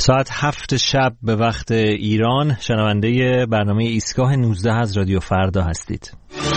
ساعت 7 شب به وقت ایران شنونده برنامه ایستگاه 19 از رادیو فردا هستید.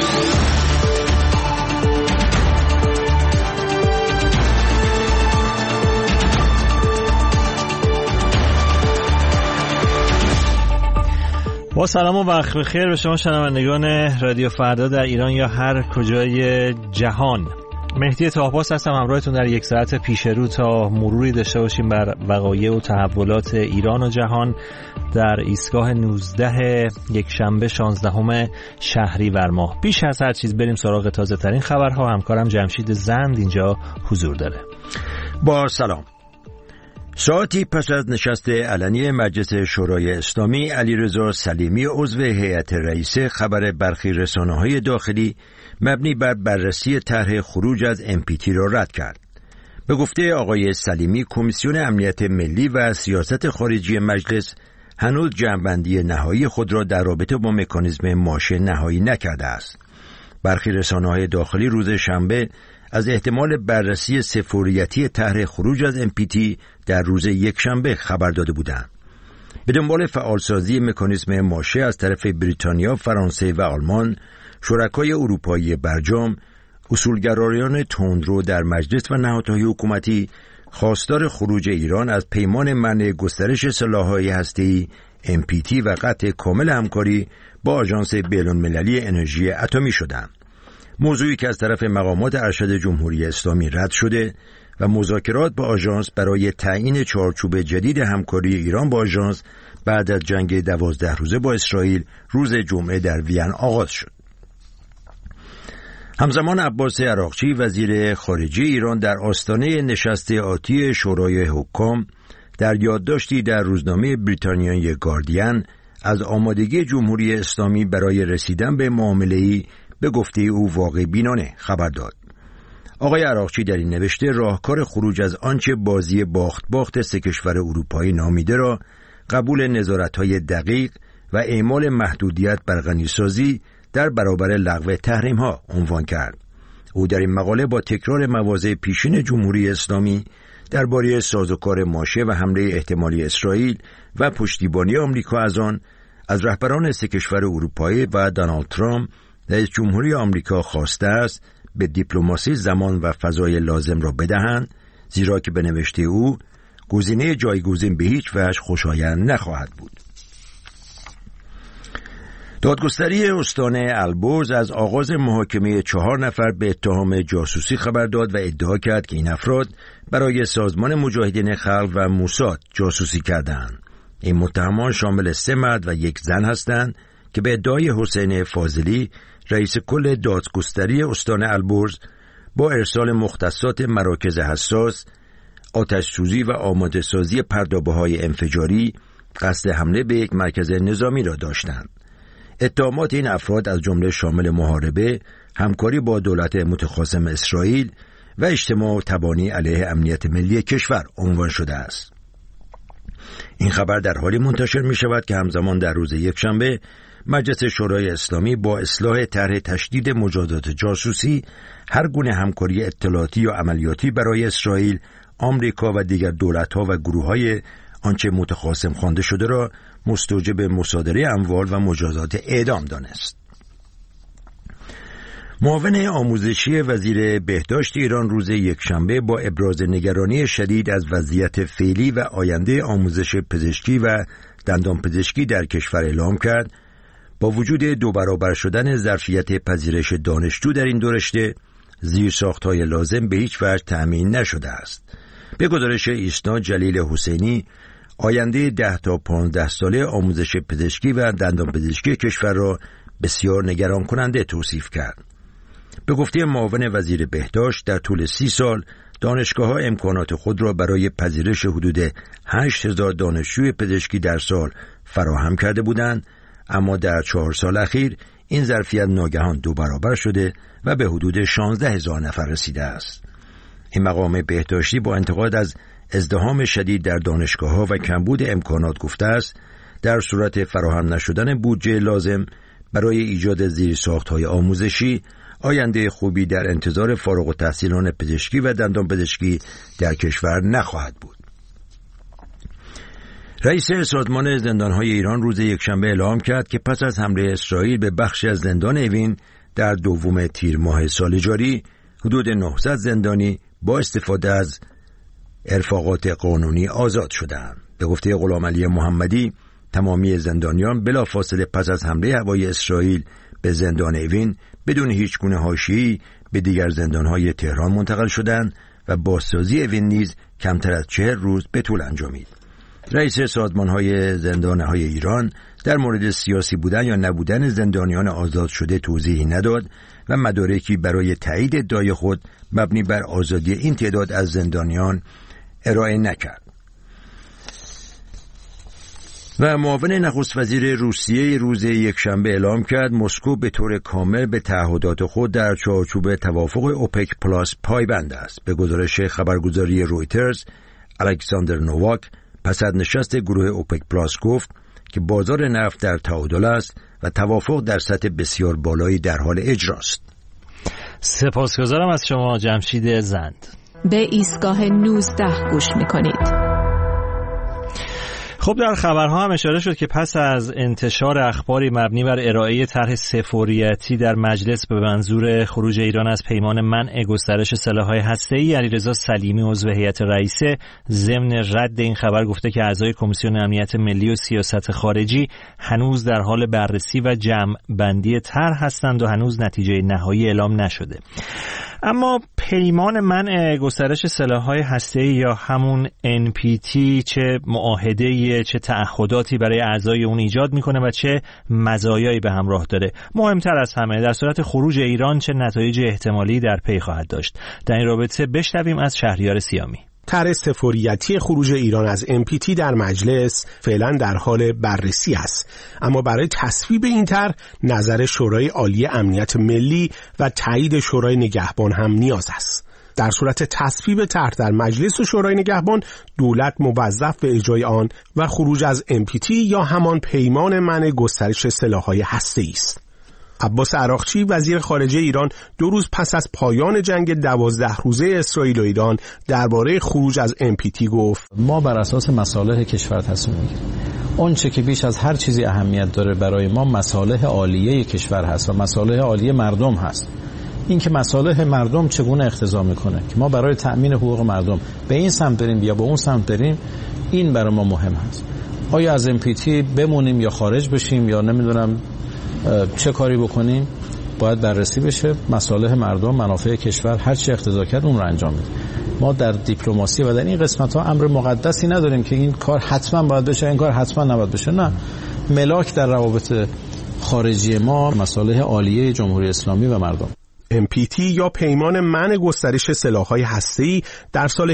با سلام و وقت بخیر به شما شنوندگان رادیو فردا در ایران یا هر کجای جهان. مهدی طاهپاس هستم همراهتون در یک ساعت پیش رو تا مروری داشته باشیم بر وقایع و تحولات ایران و جهان در ایستگاه 19 یک شنبه 16 شهریور ماه. پیش از هر چیز بریم سراغ تازه ترین خبرها. همکارم جمشید زند اینجا حضور داره. با سلام. ساعتی پس از نشست علنی مجلس شورای اسلامی، علیرضا سلیمی عضو هیئت رئیسه خبر برخی رسانه‌های داخلی مبنی بر بررسی طرح خروج از NPT را رد کرد. به گفته آقای سلیمی، کمیسیون امنیت ملی و سیاست خارجی مجلس هنوز جمع‌بندی نهایی خود را در رابطه با مکانیزم ماشه نهایی نکرده است. برخی رسانه‌های داخلی روز شنبه از احتمال بررسی سفوریتی طرح خروج از NPT در روز یکشنبه خبر داده بودند. به دنبال فعالسازی مکانیزم ماشه از طرف بریتانیا، فرانسه و آلمان، شرکای اروپایی برجام، اصولگرایان تندرو در مجلس و نهادهای حکومتی خواستار خروج ایران از پیمان منع گسترش سلاح‌های هسته‌ای NPT و قطع کامل همکاری با آژانس بین‌المللی انرژی اتمی شدند. موضوعی که از طرف مقامات ارشد جمهوری اسلامی رد شده و مذاکرات با آژانس برای تعیین چارچوب جدید همکاری ایران با آژانس بعد از جنگ 12 روزه با اسرائیل روز جمعه در وین آغاز شد. همزمان عباس عراقچی وزیر خارجه ایران در آستانه نشست آتی شورای حکام در یادداشتی در روزنامه بریتانیایی گاردین از آمادگی جمهوری اسلامی برای رسیدن به معامله‌ای به گفته او واقع بینانه خبر داد. آقای عراقچی در این نوشته راهکار خروج از آنچه بازی باخت سه کشور اروپایی نامیده را قبول نظارت‌های دقیق و اعمال محدودیت بر غنیسازی در برابر لغو تحریم‌ها عنوان کرد. او در این مقاله با تکرار مواضع پیشین جمهوری اسلامی درباره سازوکار ماشه و حمله احتمالی اسرائیل و پشتیبانی آمریکا از آن از رهبران سه کشور اروپایی و دونالد ترامپ رئیس جمهوری آمریکا خواسته است به دیپلماسی زمان و فضای لازم را بدهند، زیرا که به نوشته او گزینه جایگزین به هیچ وجه خوشایند نخواهد بود. دادگستری استان البرز از آغاز محاکمه 4 نفر به اتهام جاسوسی خبر داد و ادعا کرد که این افراد برای سازمان مجاهدین خلق و موساد جاسوسی کردند. این متهمان شامل 3 مرد و 1 زن هستند که به ادعای حسین فاضلی رئیس کل دادگستری استان البرز با ارسال مختصات مراکز حساس، آتش‌سوزی و آماده سازی پردابه‌های انفجاری قصد حمله به یک مرکز نظامی را داشتند. اتهامات این افراد از جمله شامل محاربه، همکاری با دولت متخاصم اسرائیل و اجتماع تبانی علیه امنیت ملی کشور عنوان شده است. این خبر در حالی منتشر می شود که همزمان در روز یکشنبه مجلس شورای اسلامی با اصلاح طرح تشدید مجازات جاسوسی هر گونه همکاری اطلاعاتی یا عملیاتی برای اسرائیل، آمریکا و دیگر دولت‌ها و گروه‌های آنچه متخاصم خوانده شده را مستوجب مصادره اموال و مجازات اعدام دانست. معاون آموزشی وزیر بهداشت ایران روز یکشنبه با ابراز نگرانی شدید از وضعیت فعلی و آینده آموزش پزشکی و دندانپزشکی در کشور اعلام کرد با وجود 2 برابر شدن ظرفیت پذیرش دانشجو در این 2 رشته، زیرساخت‌های لازم به هیچ وجه تأمین نشده است. به گزارش ایسنا جلیل حسینی، آینده 10 تا 15 ساله آموزش پزشکی و دندانپزشکی کشور را بسیار نگران کننده توصیف کرد. به گفته معاون وزیر بهداشت در طول 30 سال دانشگاه‌ها امکانات خود را برای پذیرش حدود 8000 دانشجوی پزشکی در سال فراهم کرده بودند، اما در 4 سال اخیر این ظرفیت ناگهان 2 برابر شده و به حدود 16000 نفر رسیده است. این مقام بهداشتی با انتقاد از ازدحام شدید در دانشگاه‌ها و کمبود امکانات گفته است در صورت فراهم نشدن بودجه لازم برای ایجاد زیرساخت‌های آموزشی، آینده خوبی در انتظار فارغ التحصیلان پزشکی و دندانپزشکی در کشور نخواهد بود. رئیس سازمان زندانهای ایران روز یکشنبه اعلام کرد که پس از حمله اسرائیل به بخشی از زندان اوین در دوم تیر ماه سال جاری، حدود 900 زندانی با استفاده از ارفاقات قانونی آزاد شدند. به گفته غلامعلی محمدی، تمامی زندانیان بلافاصله پس از حمله هوایی اسرائیل به زندان اوین بدون هیچ گونه حاشیه‌ای به دیگر زندانهای تهران منتقل شدند و بازسازی اوین نیز کمتر از 40 روز به طول انجامید. رئیس سازمان‌های زندانهای ایران در مورد سیاسی بودن یا نبودن زندانیان آزاد شده توضیحی نداد و مدارکی برای تایید ادعای خود مبنی بر آزادی این تعداد از زندانیان ارائه نکرد. و معاون نخست وزیر روسیه روز یکشنبه اعلام کرد مسکو به طور کامل به تعهدات خود در چارچوب توافق اوپک پلاس پایبند است. به گزارش خبرگزاری رویترز، الکساندر نوواک پس از نشست گروه اوپک پلاس گفت که بازار نفت در تعادل است و توافق در سطح بسیار بالایی در حال اجراست. سپاسگزارم از شما جمشید زند. به ایستگاه 19 گوش میکنید. خب در خبرها هم اشاره شد که پس از انتشار اخباری مبنی بر ارائه طرح سفوریتی در مجلس به منظور خروج ایران از پیمان منع گسترش سلاح‌های هسته‌ای، علیرضا سلیمی عضو هیئت رئیسه ضمن رد این خبر گفته که اعضای کمیسیون امنیت ملی و سیاست خارجی هنوز در حال بررسی و جمع بندی طرح هستند و هنوز نتیجه نهایی اعلام نشده. اما پیمان منع گسترش سلاح‌های هسته‌ای یا همون NPT چه معاهده‌ای، چه تعهداتی برای اعضای اون ایجاد میکنه و چه مزایایی به همراه داره؟ مهمتر از همه، در صورت خروج ایران چه نتایج احتمالی در پی خواهد داشت؟ در این رابطه بشنویم از شهریار سیامی. طرح سفوریتی خروج ایران از NPT در مجلس فعلا در حال بررسی است، اما برای تصویب این طرح نظر شورای عالی امنیت ملی و تایید شورای نگهبان هم نیاز است. در صورت تصویب طرح در مجلس و شورای نگهبان، دولت موظف به اجرای آن و خروج از NPT یا همان پیمان منع گسترش سلاح‌های هسته‌ای است. عباس عراقچی وزیر خارجه ایران 2 روز پس از پایان جنگ 12 روزه اسرائیل و ایران درباره خروج از NPT گفت: ما بر اساس مصالح کشور تصمیم میگیریم. اون چه که بیش از هر چیزی اهمیت داره برای ما مصالح عالیه کشور هست و مصالح عالیه مردم هست. این که مصالح مردم چگونه اقتضا میکنه که ما برای تأمین حقوق مردم به این سمت بریم یا به اون سمت بریم، این برای ما مهم هست. آیا از NPT بمونیم یا خارج بشیم یا نمیدونم چه کاری بکنیم، باید بررسی بشه. مصالح مردم، منافع کشور، هر چی اقتضا کرد اون رو انجام میدیم. ما در دیپلماسی و در این قسمت ها امر مقدسی نداریم که این کار حتما باید بشه، این کار حتما نباید بشه. نه، ملاک در روابط خارجی ما مصالح عالیه جمهوری اسلامی و مردم. NPT یا پیمان منع گسترش سلاح‌های هسته‌ای در سال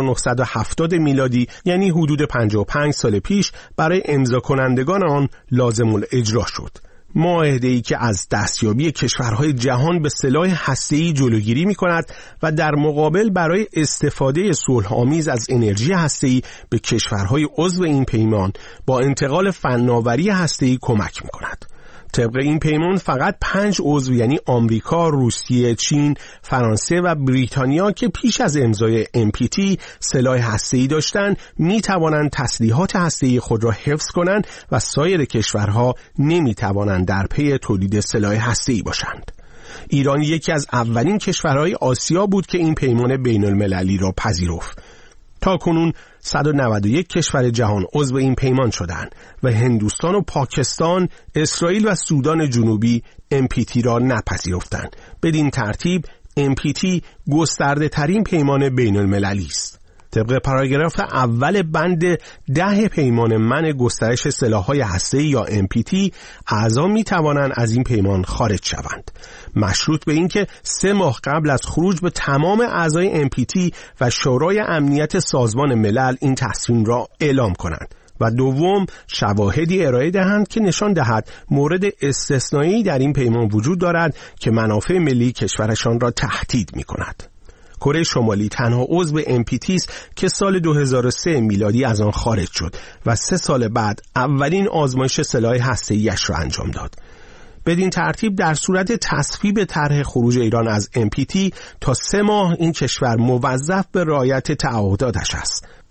1970 میلادی، یعنی حدود 55 سال پیش، برای امضا کنندگان آن لازم الاجرا شد. معاهده‌ای که از دستیابی کشورهای جهان به سلاح هسته‌ای جلوگیری می‌کند و در مقابل برای استفاده صلح‌آمیز از انرژی هسته‌ای به کشورهای عضو این پیمان با انتقال فناوری هسته‌ای کمک می‌کند. طبق این پیمان فقط 5 عضو یعنی آمریکا، روسیه، چین، فرانسه و بریتانیا که پیش از امضای NPT سلاح هسته‌ای داشتند می‌توانند تسلیحات هسته‌ای خود را حفظ کنند و سایر کشورها نمی‌توانند در پی تولید سلاح هسته‌ای باشند. ایران یکی از اولین کشورهای آسیا بود که این پیمان بین‌المللی را پذیرفت. تا کنون 191 کشور جهان عضو این پیمان شدند و هندوستان و پاکستان، اسرائیل و سودان جنوبی NPT را نپذیرفتند. بدین ترتیب NPT گسترده ترین پیمان بین المللی است. طبق پاراگراف اول بند 10 پیمان منع گسترش سلاح‌های هسته‌ای یا NPT، اعضا می‌توانند از این پیمان خارج شوند، مشروط به اینکه 3 ماه قبل از خروج به تمام اعضای NPT و شورای امنیت سازمان ملل این تصمیم را اعلام کنند و دوم شواهدی ارائه دهند که نشان دهد مورد استثنایی در این پیمان وجود دارد که منافع ملی کشورشان را تهدید می‌کند. کره شمالی تنها عضو NPT است که سال 2003 میلادی از آن خارج شد و 3 سال بعد اولین آزمایش سلاح هسته‌ای‌اش را انجام داد. بدین ترتیب در صورت تصویب طرح خروج ایران از NPT تا 3 ماه این کشور موظف به رعایت تعهداتش است.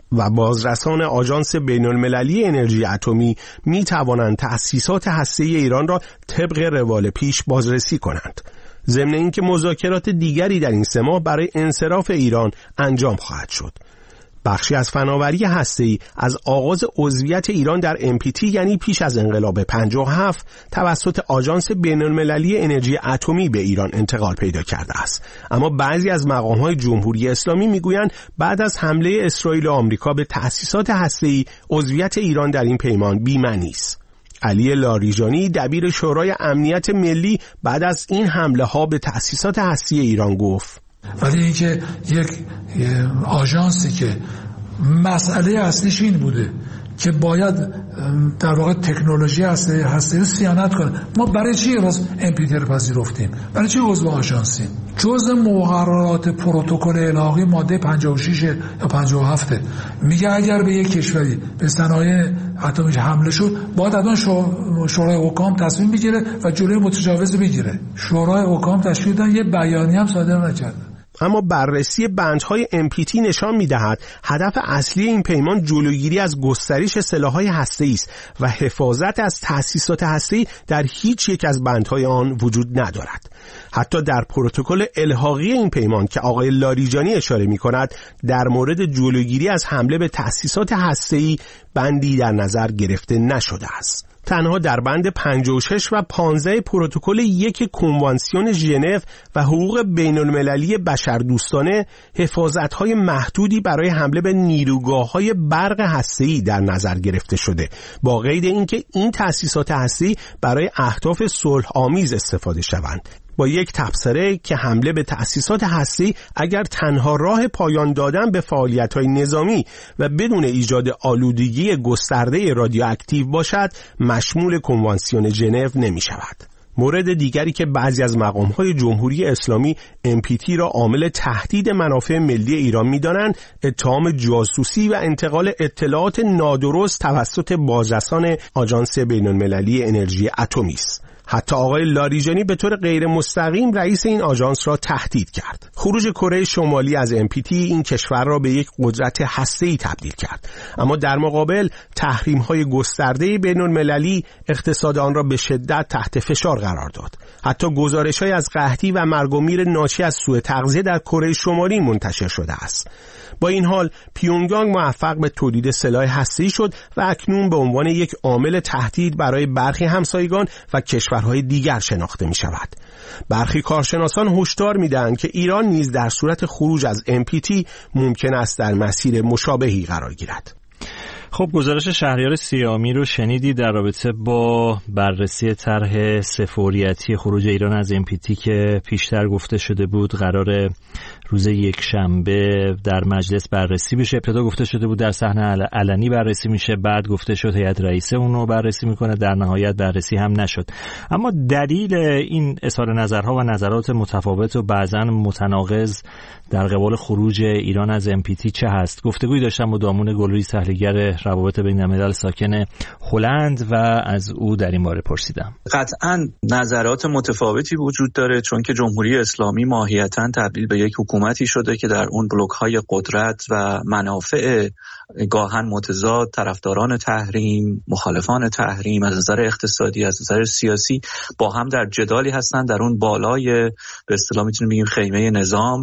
و بازرسان آژانس بین‌المللی انرژی اتمی می توانند تأسیسات هسته‌ای ایران را طبق روال پیش بازرسی کنند. ضمن اینکه مذاکرات دیگری در این 3 ماه برای انصراف ایران انجام خواهد شد. بخشی از فناوری هسته‌ای از آغاز عضویت ایران در NPT یعنی پیش از انقلاب 57 توسط آژانس بین‌المللی انرژی اتمی به ایران انتقال پیدا کرده است. اما بعضی از مقام‌های جمهوری اسلامی میگویند بعد از حمله اسرائیل و آمریکا به تأسیسات هسته‌ای عضویت ایران در این پیمان بی‌معنی است. علی لاریجانی دبیر شورای امنیت ملی بعد از این حمله ها به تأسیسات هسته‌ای ایران گفت: ولی اینکه یک آژانسی که مسئله اصلیش این بوده که باید در واقع تکنولوژی هسته‌ای صیانت کنه، ما برای چی راست NPT رو پذیرفتیم؟ برای چی عضو آژانسیم؟ جزء مقررات پروتکل الحاقی ماده 56 یا 57 میگه اگر به یک کشوری به صنایع اتمی حمله شد باید حتما شورای حکام تصمیم بگیره و جلوی متجاوز بگیره. شورای حکام تشکیل دادن، یه بیانیه هم صادر نکردن. اما بررسی بندهای NPT نشان می‌دهد هدف اصلی این پیمان جلوگیری از گسترش سلاح‌های هسته‌ای است و حفاظت از تأسیسات هسته‌ای در هیچ یک از بندهای آن وجود ندارد. حتی در پروتکل الحاقی این پیمان که آقای لاریجانی اشاره می‌کند در مورد جلوگیری از حمله به تأسیسات هسته‌ای بندی در نظر گرفته نشده است. تنها در بند 56 و 15 پروتکل 1 کنوانسیون ژنو و حقوق بین‌المللی بشردوستانه حفاظت‌های محدودی برای حمله به نیروگاه‌های برق هسته‌ای در نظر گرفته شده، با قید اینکه این تأسیسات هسته‌ای برای اهداف صلح‌آمیز استفاده شوند. با یک تبصره که حمله به تأسیسات هسته‌ای اگر تنها راه پایان دادن به فعالیت‌های نظامی و بدون ایجاد آلودگی گسترده رادیواکتیو باشد، مشمول کنوانسیون ژنو نمی‌شود. مورد دیگری که بعضی از مقام‌های جمهوری اسلامی NPT را عامل تهدید منافع ملی ایران می‌دانند، اتهام جاسوسی و انتقال اطلاعات نادرست توسط بازرسان آژانس بین‌المللی انرژی اتمی است. حتی آقای لاریجانی به طور غیر مستقیم رئیس این آژانس را تهدید کرد. خروج کره شمالی از NPT این کشور را به یک قدرت هسته‌ای تبدیل کرد، اما در مقابل تحریم‌های گسترده بین‌المللی اقتصاد آن را به شدت تحت فشار قرار داد. حتی گزارش‌های از قحطی و مرگ و میر ناشی از سوء تغذیه در کره شمالی منتشر شده است. با این حال پیونگیانگ موفق به تولید سلاح هسته‌ای شد و اکنون به عنوان یک عامل تهدید برای برخی همسایگان و کشورهای دیگر شناخته می شود. برخی کارشناسان هشدار می دهند که ایران نیز در صورت خروج از NPT ممکن است در مسیر مشابهی قرار گیرد. خب گزارش شهریار سیامی رو شنیدی در رابطه با بررسی طرح سه‌فوریتی خروج ایران از NPT که پیشتر گفته شده بود قرار روز یکشنبه در مجلس بررسی بشه. ابتدا گفته شده بود در صحنه علنی بررسی میشه، بعد گفته شد هیئت رئیسه اون رو بررسی میکنه، در نهایت بررسی هم نشد. اما دلیل این اظهار نظرها و نظرات متفاوت و بعضا متناقض در قبال خروج ایران از NPT چه هست؟ گفتگویی داشتم با دامون گلویی تحلیلگر روابط بین‌الملل ساکن هلند و از او در این باره پرسیدم. قطعاً نظرات متفاوتی وجود داره، چون که جمهوری اسلامی ماهیتاً تبدیل به یک حکومتی شده که در اون بلوک‌های قدرت و منافع گاهن متضاد، طرفداران تحریم، مخالفان تحریم از نظر اقتصادی، از نظر سیاسی با هم در جدالی هستن در اون بالای به اصطلاح میتونیم بگیم خیمه نظام.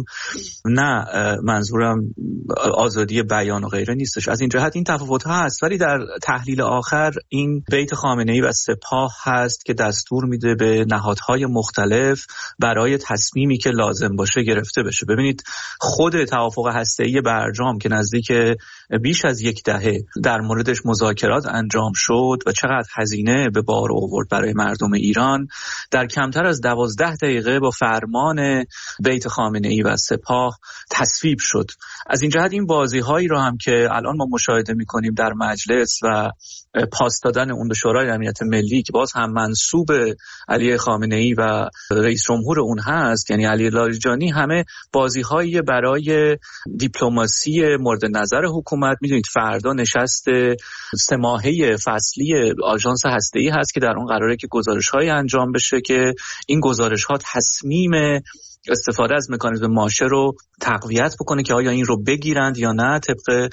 نه منظورم آزادی بیان و غیره نیستش، از این جهت این تفاوت‌ها هست، ولی در تحلیل آخر این بیت خامنه‌ای و سپاه هست که دستور میده به نهادهای مختلف برای تصمیمی که لازم باشه گرفته بشه. ببینید خود توافق هسته‌ای برجام که نزدیک بیش از یک دهه در موردش مذاکرات انجام شد و چقدر هزینه به بار آورد برای مردم ایران، در کمتر از 12 دقیقه با فرمان بیت خامنه‌ای و سپاه تصویب شد. از این جهت این بازی‌هایی رو هم که الان ما مشاهده می‌کنیم در مجلس و پاس دادن اون به شورای امنیت ملی که باز هم منسوب علی خامنه‌ای و رئیس جمهور اون هست، یعنی علی لاریجانی، همه بازی‌هایی برای دیپلماسی مورد نظر حکومت. میدونید فردا نشست 3 ماهه فصلی آژانس هسته‌ای هست که در اون قراره که گزارش‌های انجام بشه که این گزارش‌ها تصمیم استفاده از مکانیزم ماشه رو تقویت بکنه که آیا این رو بگیرند یا نه، طبق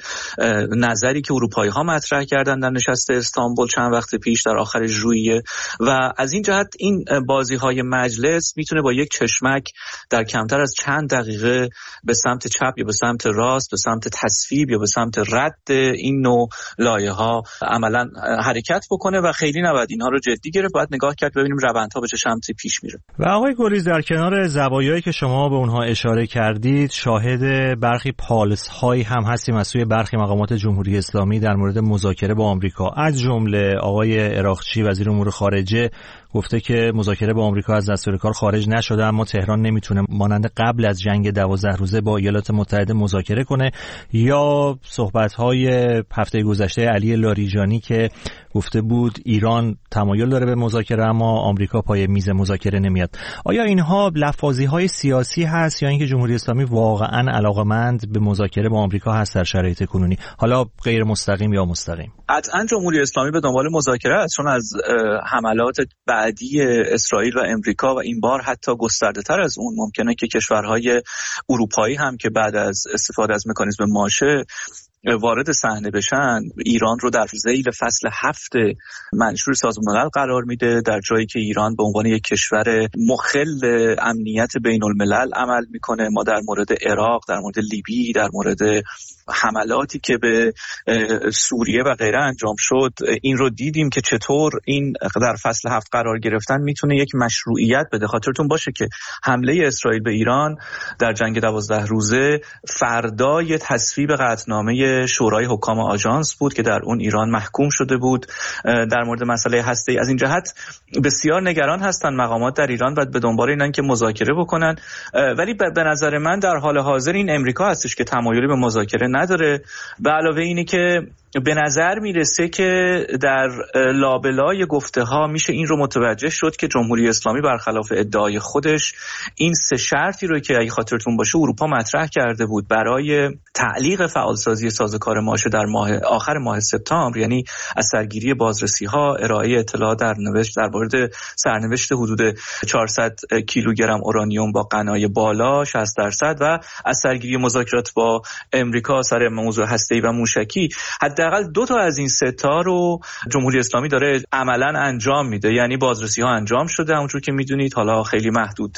نظری که اروپایی ها مطرح کردن در نشست استانبول چند وقت پیش در آخر ژوئیه. و از این جهت این بازی های مجلس میتونه با یک چشمک در کمتر از چند دقیقه به سمت چپ یا به سمت راست، به سمت تصویب یا به سمت رد این نوع لایه ها عملا حرکت بکنه و خیلی نباید اینها رو جدی گرفت. باید نگاه کرد ببینیم روندها به چه سمتی پیش میره. و آقای گلیز، در کنار زوایایی که شما به اونها اشاره کردید، شاهد برخی پالس هایی هم هستیم از سوی برخی مقامات جمهوری اسلامی در مورد مذاکره با آمریکا. از جمله آقای عراقچی وزیر امور خارجه گفته که مذاکره با آمریکا از دستور کار خارج نشده، اما تهران نمیتونه مانند قبل از جنگ 12 روزه با ایالات متحده مذاکره کنه. یا صحبت‌های هفته گذشته علی لاریجانی که گفته بود ایران تمایل داره به مذاکره اما آمریکا پای میز مذاکره نمیاد. آیا اینها لفاظی‌های سیاسی هست یا اینکه جمهوری اسلامی واقعاً علاقه‌مند به مذاکره با آمریکا هست در شرایط کنونی، حالا غیر مستقیم یا مستقیم؟ قطعاً جمهوری اسلامی به دنبال مذاکره است، چون از حملات بعدی اسرائیل و امریکا و این بار حتی گسترده‌تر از اون ممکنه که کشورهای اروپایی هم که بعد از استفاده از مکانیزم ماشه وارد صحنه بشن، ایران رو در ذیل فصل 7 منشور سازمان ملل قرار میده، در جایی که ایران به عنوان یک کشور مخل امنیت بین الملل عمل میکنه. ما در مورد عراق، در مورد لیبی، در مورد حملاتی که به سوریه و غیره انجام شد این رو دیدیم که چطور این در فصل 7 قرار گرفتن میتونه یک مشروعیت بده. خاطرتون باشه که حمله اسرائیل به ایران در جنگ 12 روزه فردای تصویب قطعنامه شورای حکام آژانس بود که در اون ایران محکوم شده بود در مورد مسئله هسته‌ای. از این جهت بسیار نگران هستن مقامات در ایران و به دنبال اینن که مذاکره بکنن، ولی به نظر من در حال حاضر این امریکا هستش که تمایلی به مذاکره نداره. به علاوه اینه که به نظر میرسه که در لابلای گفته ها میشه این رو متوجه شد که جمهوری اسلامی برخلاف ادعای خودش این 3 شرطی رو که اگه خاطرتون باشه اروپا مطرح کرده بود برای تعلیق فعالسازی سازوکار ماشه در آخر ماه سپتامبر، یعنی از سرگیری بازرسی ها، ارائه اطلاعات در مورد سرنوشت حدود 400 کیلوگرم اورانیوم با غنای بالا 60% و از سرگیری مذاکرات با امریکا سر موضوع هسته‌ای و موشکی، حداقل 2 تا از این 3 تا رو جمهوری اسلامی داره عملاً انجام میده. یعنی بازرسی ها انجام شده همونجور که میدونید، حالا خیلی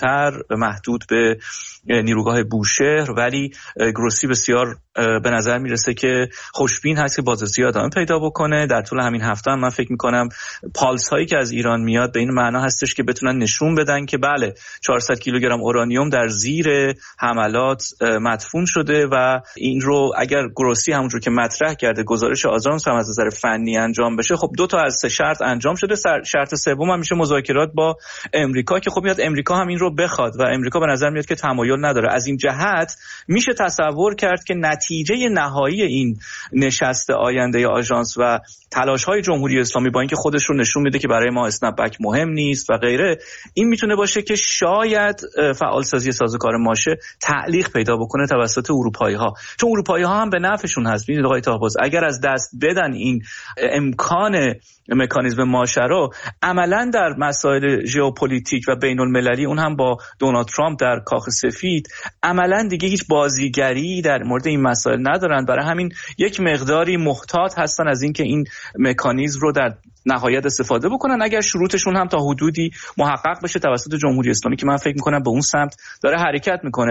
محدود به نیروگاه بوشهر، ولی گروسی بسیار به نظر میرسه که خوشبین هست که بازرسی ادامه پیدا بکنه. در طول همین هفته هم من فکر میکنم پالس هایی که از ایران میاد به این معنا هستش که بتونن نشون بدن که بله 400 کیلوگرم اورانیوم در زیر حملات مدفون شده و این رو اگر گروسی همونجور که مطرح کرده گزارش آژانس هم از نظر فنی انجام بشه، خب 2 تا از 3 شرط انجام شده. شرط سوم هم میشه مذاکرات با امریکا که خب میاد امریکا هم این رو بخواد و امریکا به نظر میاد که تمایل نداره. از این جهت میشه تصور کرد که نتیجه نهایی این نشست آینده آژانس و تلاش‌های جمهوری اسلامی با اینکه خودش رو نشون میده که برای ما اسنپ بک مهم نیست و غیره، این میتونه باشه که شاید فعالسازی سازوکار ماشه تعلیق پیدا بکنه توسط اروپایی‌ها، چون اروپایی‌ها هم به نفعشون هست. ببینید آقای طاهباز، اگر از دست بدن این امکان مکانیزم ماشه رو، عملاً در مسائل ژئوپلیتیک و بین‌المللی، اون هم با دونالد ترامپ در کاخ سفید، عملاً دیگه هیچ بازیگری در مورد این مسائل ندارن. برای همین یک مقداری محتاط هستن از اینکه این مکانیزم رو در نهایت استفاده بکنن، اگر شروطشون هم تا حدودی محقق بشه توسط جمهوری اسلامی که من فکر می‌کنم به اون سمت داره حرکت میکنه.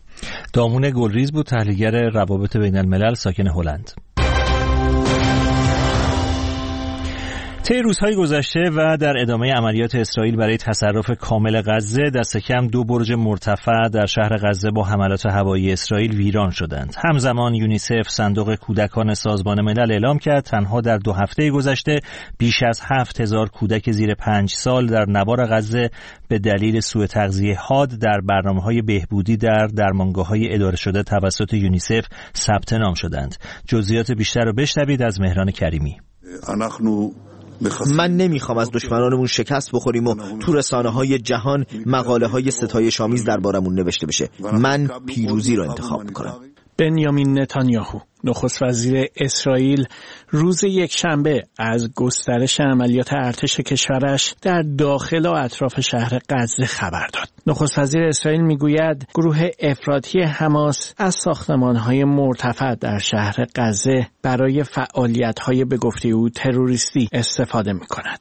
دامون گلریز بود، تحلیلگر روابط بین الملل، ساکن هلند. طی روزهای گذشته و در ادامه عملیات اسرائیل برای تصرف کامل غزه، دست کم 2 برج مرتفع در شهر غزه با حملات هوایی اسرائیل ویران شدند. همزمان یونیسف، صندوق کودکان سازمان ملل، اعلام کرد تنها در 2 هفته گذشته بیش از 7000 کودک زیر 5 سال در نوار غزه به دلیل سوء تغذیه حاد در برنامه‌های بهبودی در درمانگاه‌های اداره شده توسط یونیسف ثبت نام شدند. جزئیات بیشتر رو بشنوید از مهران کریمی. من نمیخوام از دشمنانمون شکست بخوریم و تو رسانه‌های جهان مقاله‌های ستایش‌آمیز دربارمون نوشته بشه. من پیروزی رو انتخاب میکنم. بنیامین نتانیاهو نخست وزیر اسرائیل روز یکشنبه از گسترش عملیات ارتش کشورش در داخل و اطراف شهر غزه خبر داد. نخست وزیر اسرائیل میگوید گروه افراطی حماس از ساختمان‌های مرتفع در شهر غزه برای فعالیت‌های به گفته او تروریستی استفاده می‌کند.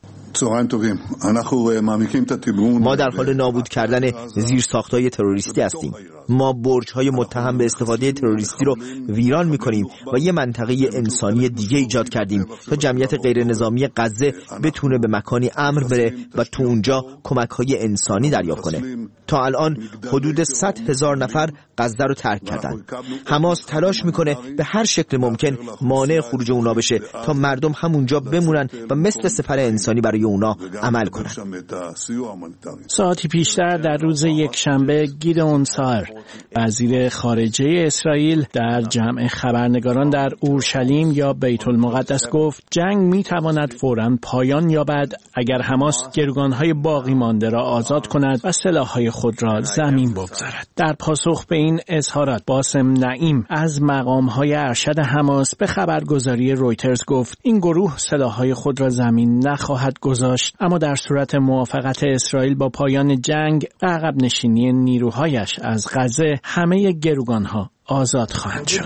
ما در حال نابود کردن زیرساخت‌های تروریستی هستیم. ما برج‌های متهم به استفاده تروریستی رو ویران می‌کنیم و یه منطقه انسانی دیگه ایجاد کردیم تا جمعیت غیر نظامی غزه بتونه به مکانی امن بره و تو اونجا کمک‌های انسانی دریافت کنه. تا الان حدود 100,000 نفر غزه رو ترک کردن. حماس تلاش می‌کنه به هر شکل ممکن مانع خروج اونا بشه تا مردم همونجا بمونن و مثل سپر انسانی برای اونا عمل کنن. ساعتی پیشتر در روز یکشنبه گیدئون سار وزیر خارجه اسرائیل در جمع خبرنگاران در اورشلیم یا بیت المقدس گفت جنگ میتواند فوراً پایان یابد اگر حماس گروگانهای باقی مانده را آزاد کند و سلاح‌های خود را زمین بگذارد. در پاسخ به این اظهارات باسم نعیم از مقام‌های ارشد حماس به خبرگزاری رویترز گفت این گروه سلاح‌های خود را زمین نخواهد گذاشت، اما در صورت موافقت اسرائیل با پایان جنگ و عقب نشینی نیروهایش از غزه همه گروگانها آزاد خواهند شد.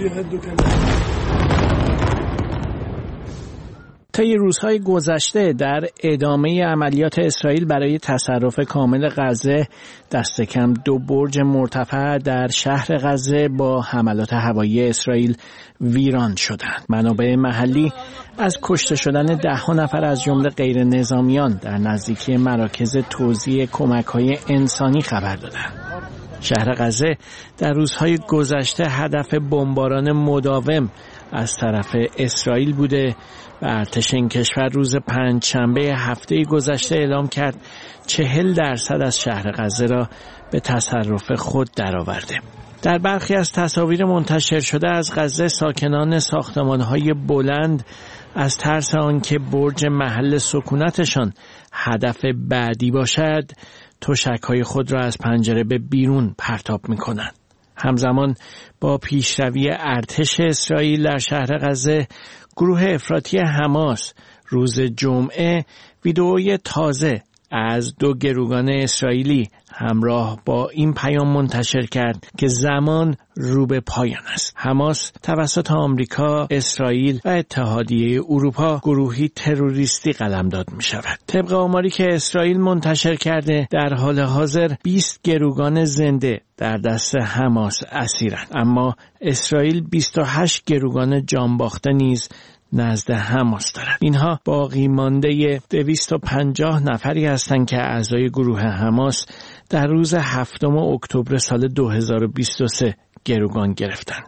طی روزهای گذشته در ادامه عملیات اسرائیل برای تصرف کامل غزه دست کم 2 برج مرتفع در شهر غزه با حملات هوایی اسرائیل ویران شدند. منابع محلی از کشته شدن 10 نفر از جمله غیر نظامیان در نزدیکی مراکز توزیع کمک‌های انسانی خبر دادند. شهر غزه در روزهای گذشته هدف بمباران مداوم از طرف اسرائیل بوده و ارتش این کشور روز پنجشنبه هفته گذشته اعلام کرد 40% از شهر غزه را به تصرف خود درآورده. در برخی از تصاویر منتشر شده از غزه ساکنان ساختمان‌های بلند از ترس آنکه برج محل سکونتشان هدف بعدی باشد تشک‌های خود را از پنجره به بیرون پرتاب می‌کنند. همزمان با پیشروی ارتش اسرائیل در شهر غزه گروه افراطی حماس روز جمعه ویدئوی تازه از 2 گروگان اسرائیلی همراه با این پیام منتشر کرد که زمان رو به پایان است. حماس توسط آمریکا، اسرائیل و اتحادیه اروپا گروهی تروریستی قلمداد می شود. طبق آماری که اسرائیل منتشر کرده در حال حاضر 20 گروگان زنده در دست حماس اسیرند، اما اسرائیل 28 گروگان جانباخته نیز نزد حماس دارد. اینها باقی مانده 250 نفری هستند که اعضای گروه حماس در روز 7 اکتبر سال 2023 گروگان گرفتند.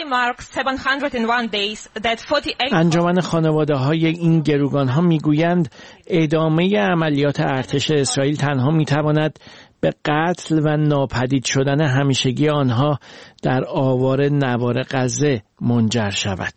انجمن خانواده‌های این گروگان‌ها می‌گویند ادامه عملیات ارتش اسرائیل تنها می‌تواند به قتل و ناپدید شدن همیشگی آنها در آوار نوار غزه منجر شود.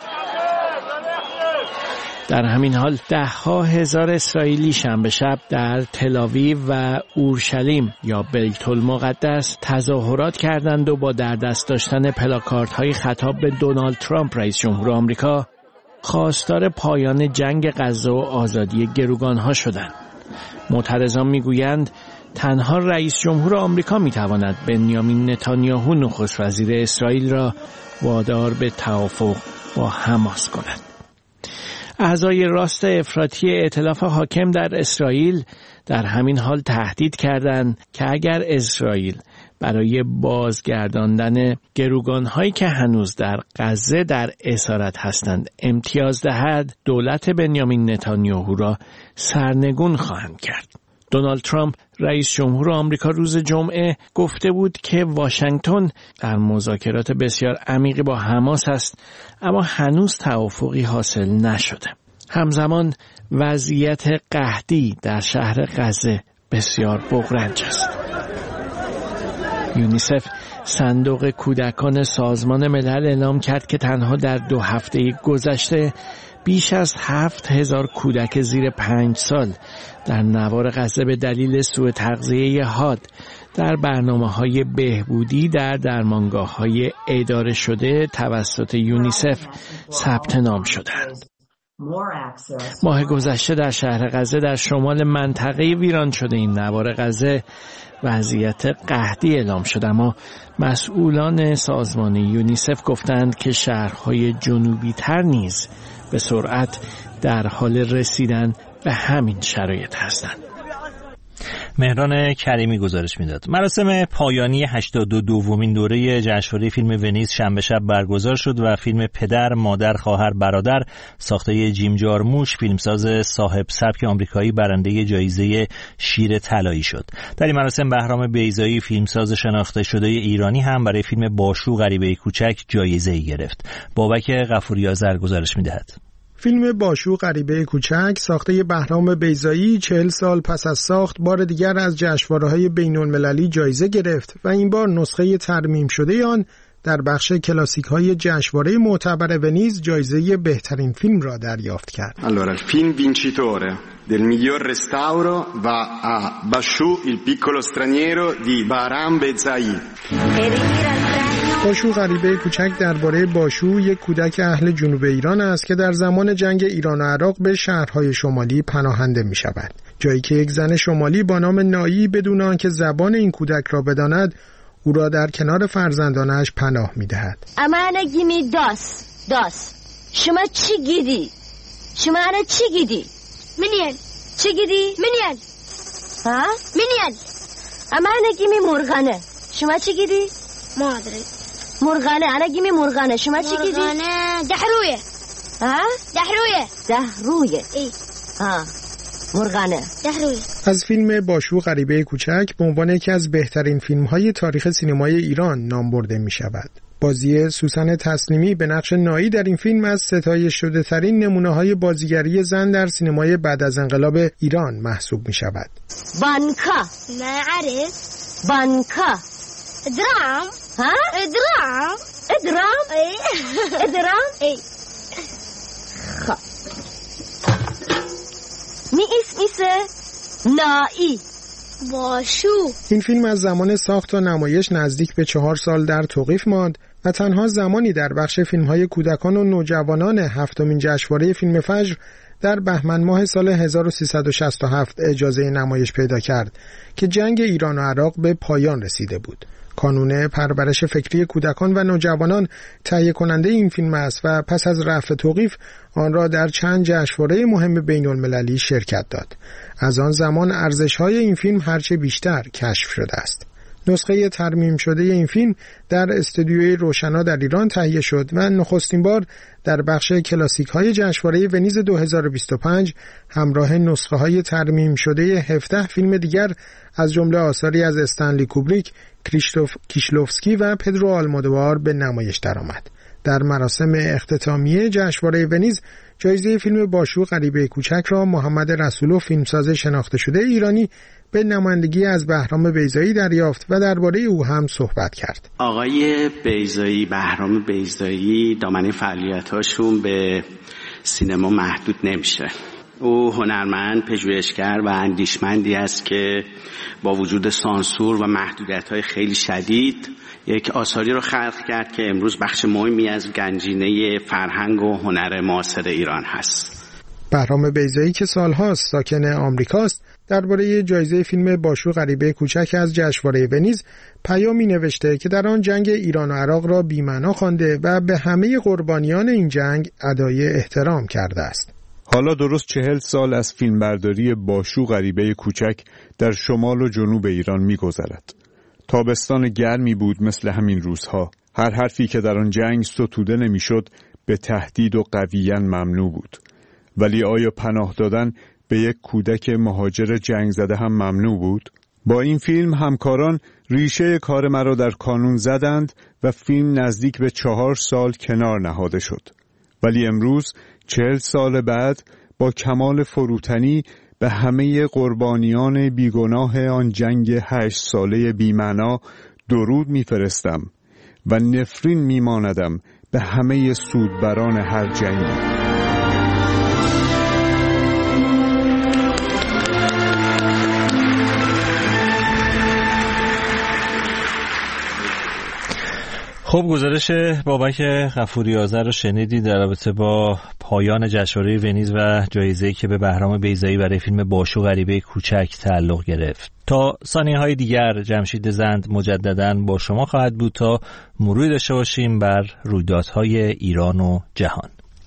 در همین حال 10,000 اسرائیلی شنبه شب در تل‌آویو و اورشلیم یا بیت المقدس تظاهرات کردند و با در دست داشتن پلاکاردهای خطاب به دونالد ترامپ رئیس جمهور آمریکا خواستار پایان جنگ غزه و آزادی گروگانها شدند. معترضان میگویند تنها رئیس جمهور آمریکا میتواند بنیامین نتانیاهو نخست وزیر اسرائیل را وادار به توافق با حماس کند. اعضای راست افراطی ائتلاف حاکم در اسرائیل در همین حال تهدید کردند که اگر اسرائیل برای بازگرداندن گروگان‌هایی که هنوز در غزه در اسارت هستند امتیاز دهد، دولت بنیامین نتانیاهو را سرنگون خواهند کرد. دونالد ترامپ رئیس جمهور آمریکا روز جمعه گفته بود که واشنگتن در مذاکرات بسیار عمیقی با حماس است، اما هنوز توافقی حاصل نشده. همزمان وضعیت قحطی در شهر غزه بسیار بغرنج است. یونیسف صندوق کودکان سازمان ملل اعلام کرد که تنها در 2 هفته گذشته بیش از 7000 کودک زیر 5 سال در نوار غزه به دلیل سوء تغذیه حاد در برنامه‌های بهبودی در درمانگاه‌های اداره شده توسط یونیسف ثبت نام شدند. ماه گذشته در شهر غزه در شمال منطقه ویران شده این نوار غزه وضعیت قحطی اعلام شد، اما مسئولان سازمان یونیسف گفتند که شهرهای جنوبی تر نیز به سرعت در حال رسیدن به همین شرایط هستند. مهران کریمی گزارش میداد. مراسم پایانی 82مین دوره جشنواره فیلم ونیز شنبه شب برگزار شد و فیلم پدر، مادر، خواهر، برادر ساخته جیم جارموش فیلمساز صاحب سبک آمریکایی برنده جایزه شیر طلایی شد. در این مراسم بهرام بیضایی فیلمساز شناخته شده ایرانی هم برای فیلم باشو غریبه کوچک جایزه گرفت. بابک غفوری آذر گزارش میدهد. فیلم باشو غریبه کوچک ساخته بهرام بیضایی 40 سال پس از ساخت بار دیگر از جشنواره‌های بین‌المللی جایزه گرفت و این بار نسخه ترمیم شده آن در بخش کلاسیک‌های جشنواره معتبر ونیز جایزه بهترین فیلم را دریافت کرد. Allora, il film vincitore del miglior restauro va a Basciù il piccolo straniero di Bahram Beizai. باشو غریبه کوچک درباره باشو، یک کودک اهل جنوب ایران است که در زمان جنگ ایران و عراق به شهرهای شمالی پناهنده می شود. جایی که یک زن شمالی با نام نایی بدون آنکه زبان این کودک را بداند او را در کنار فرزندانش پناه می دهد. امانه گیمی داس شما چی گیدی؟ شما انا چی گیدی؟ منین چی گیدی؟ منین ها؟ منین امانه گیمی مرغانه شما چی گیدی؟ مادری مرغانه انا گیمی مرغانه شما چی گیدی؟ مرغانه دحرویه ها؟ دحرویه ای ها مرغانه دحرویه. از فیلم باشو غریبه کوچک به عنوان یکی از بهترین فیلم‌های تاریخ سینمای ایران نام برده می‌شود. بازی سوسن تسلیمی به نقش نایی در این فیلم از ستایش شده ترین نمونه‌های بازیگری زن در سینمای بعد از انقلاب ایران محسوب می‌شود. بانکا نعرف بانکا ادرام ها ادرام ای ادرام ای خب می اسمیسه نایی باشو. این فیلم از زمان ساخت تا نمایش نزدیک به 4 سال در توقیف ماند و تنها زمانی در بخش فیلم‌های کودکان و نوجوانان 7مین جشنواره فیلم فجر در بهمن ماه سال 1367 اجازه نمایش پیدا کرد که جنگ ایران و عراق به پایان رسیده بود. کانون پرورش فکری کودکان و نوجوانان تهیه کننده این فیلم است و پس از رفع توقیف آن را در چند جشنواره مهم بین‌المللی شرکت داد. از آن زمان ارزش‌های این فیلم هرچه بیشتر کشف شده است. نسخه ترمیم شده این فیلم در استودیوی روشنا در ایران تهیه شد و نخستین بار در بخش کلاسیک‌های جشنواره ونیز 2025 همراه نسخه‌های ترمیم شده 17 فیلم دیگر از جمله آثاری از استنلی کوبریک، کریستوف کیشلوفسکی و پدرو آلمودوار به نمایش درآمد. در مراسم اختتامیه جشنواره ونیز جایزه فیلم باشو غریبه کوچک را محمد رسولوف فیلمساز شناخته شده ایرانی به نمایندگی از بهرام بیضایی دریافت و درباره او هم صحبت کرد. آقای بیضایی، بهرام بیضایی، دامنه فعالیتاشون به سینما محدود نمیشه. او هنرمند، پژوهشگر و اندیشمندی است که با وجود سانسور و محدودیت‌های خیلی شدید یک آثاری رو خلق کرد که امروز بخش مهمی از گنجینه فرهنگ و هنر معاصر ایران هست. بهرام بیضایی که سالهاست ساکن آمریکاست درباره جایزه فیلم باشو غریبه کوچک از جشنواره ونیز پیامی نوشته که در آن جنگ ایران و عراق را بی‌معنا خوانده و به همه قربانیان این جنگ ادای احترام کرده است. حالا درست 40 سال از فیلمبرداری باشو غریبه کوچک در شمال و جنوب ایران می‌گذرد. تابستان گرمی بود مثل همین روزها. هر حرفی که در آن جنگ ستوده نمی‌شد به تهدید و قویاً ممنوع بود. ولی آیا پناه دادن به یک کودک مهاجر جنگ زده هم ممنوع بود؟ با این فیلم همکاران ریشه کار مرا در کانون زدند و فیلم نزدیک به 4 سال کنار نهاده شد. ولی امروز 40 سال بعد با کمال فروتنی به همه قربانیان بیگناه آن جنگ 8 ساله بی‌معنا درود می‌فرستم و نفرین می‌ماندم به همه سودبران هر جنگی. خب گزارش بابک غفوری آذر رو شنیدید در رابطه با پایان جشنواره ونیز و جایزه‌ای که به بهرام بیضایی برای فیلم باشو غریبه کوچک تعلق گرفت. تا ثانیه‌های دیگر جمشید زند مجدداً با شما خواهد بود تا مروری داشته باشیم بر رویدادهای ایران و جهان.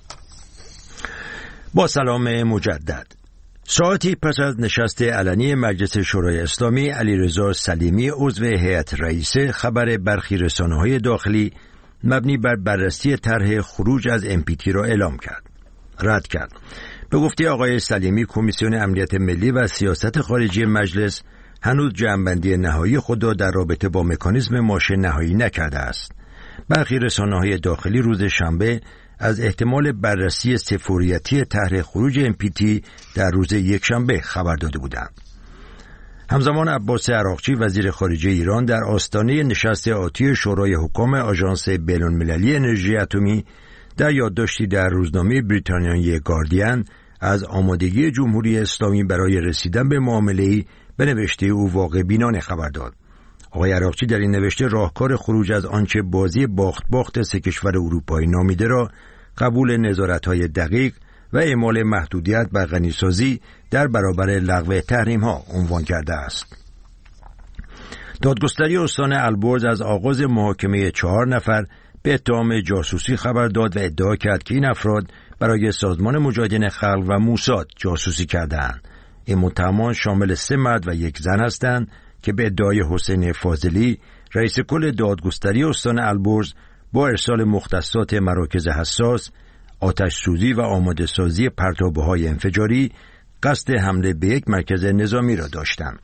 با سلام مجدد. ساعتی پس از نشست علنی مجلس شورای اسلامی، علیرضا سلیمی عضو هیئت رئیسه خبر برخی رسانه‌های داخلی مبنی بر بررسی طرح خروج از NPT را رد کرد. به گفته آقای سلیمی، کمیسیون امنیت ملی و سیاست خارجی مجلس هنوز جمع‌بندی نهایی خود را در رابطه با مکانیزم ماشه نهایی نکرده است. برخی رسانه‌های داخلی روز شنبه از احتمال بررسی سفوریتی طرح خروج NPT در روز یکشنبه خبر داده بودند. همزمان عباس عراقچی وزیر خارجه ایران در آستانه نشست آتی شورای حکام آژانس بین‌المللی انرژی اتمی در یادداشتی در روزنامه بریتانیایی گاردین از آمادگی جمهوری اسلامی برای رسیدن به معامله‌ای به نوشته او واقع بینانه خبر داد. آقای عراقچی در این نوشته راهکار خروج از آنچه بازی باخت سه کشور اروپایی نامیده را قبول نظارت‌های دقیق و اعمال محدودیت بر غنیسازی در برابر لغو تحریم‌ها عنوان کرده است. دادگستری استان البرز از آغاز محاکمه 4 نفر به اتهام جاسوسی خبر داد و ادعا کرد که این افراد برای سازمان مجاهدین خلق و موساد جاسوسی کردند. این متهمان شامل 3 مرد و 1 زن هستند که به ادعای حسین فاضلی رئیس کل دادگستری استان البرز با ارسال مختصات مراکز حساس، آتش سوزی و آماده سازی پرتابه‌های انفجاری قصد حمله به یک مرکز نظامی را داشتند.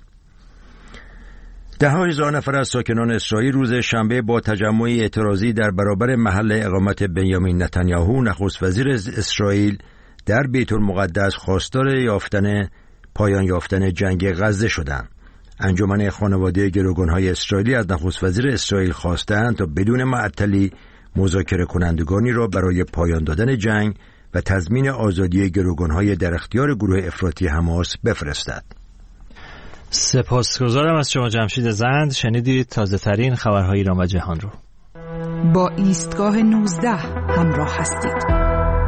ده‌ها هزار نفر از ساکنان اسرائیل روز شنبه با تجمعی اعتراضی در برابر محل اقامت بنیامین نتانیاهو نخست وزیر اسرائیل در بیت المقدس خواستار پایان یافتن جنگ غزه شدند. انجمن خانواده گروگان‌های اسرائیلی از نخست وزیر اسرائیل خواستند تا بدون معطلی مذاکره کنندگانی را برای پایان دادن جنگ و تضمین آزادی گروگان‌های در اختیار گروه افراطی حماس بفرستد. سپاسگزارم از شما جمشید زند. شنیدید تازه‌ترین خبرهای ایران و جهان رو. با ایستگاه 19 همراه هستید.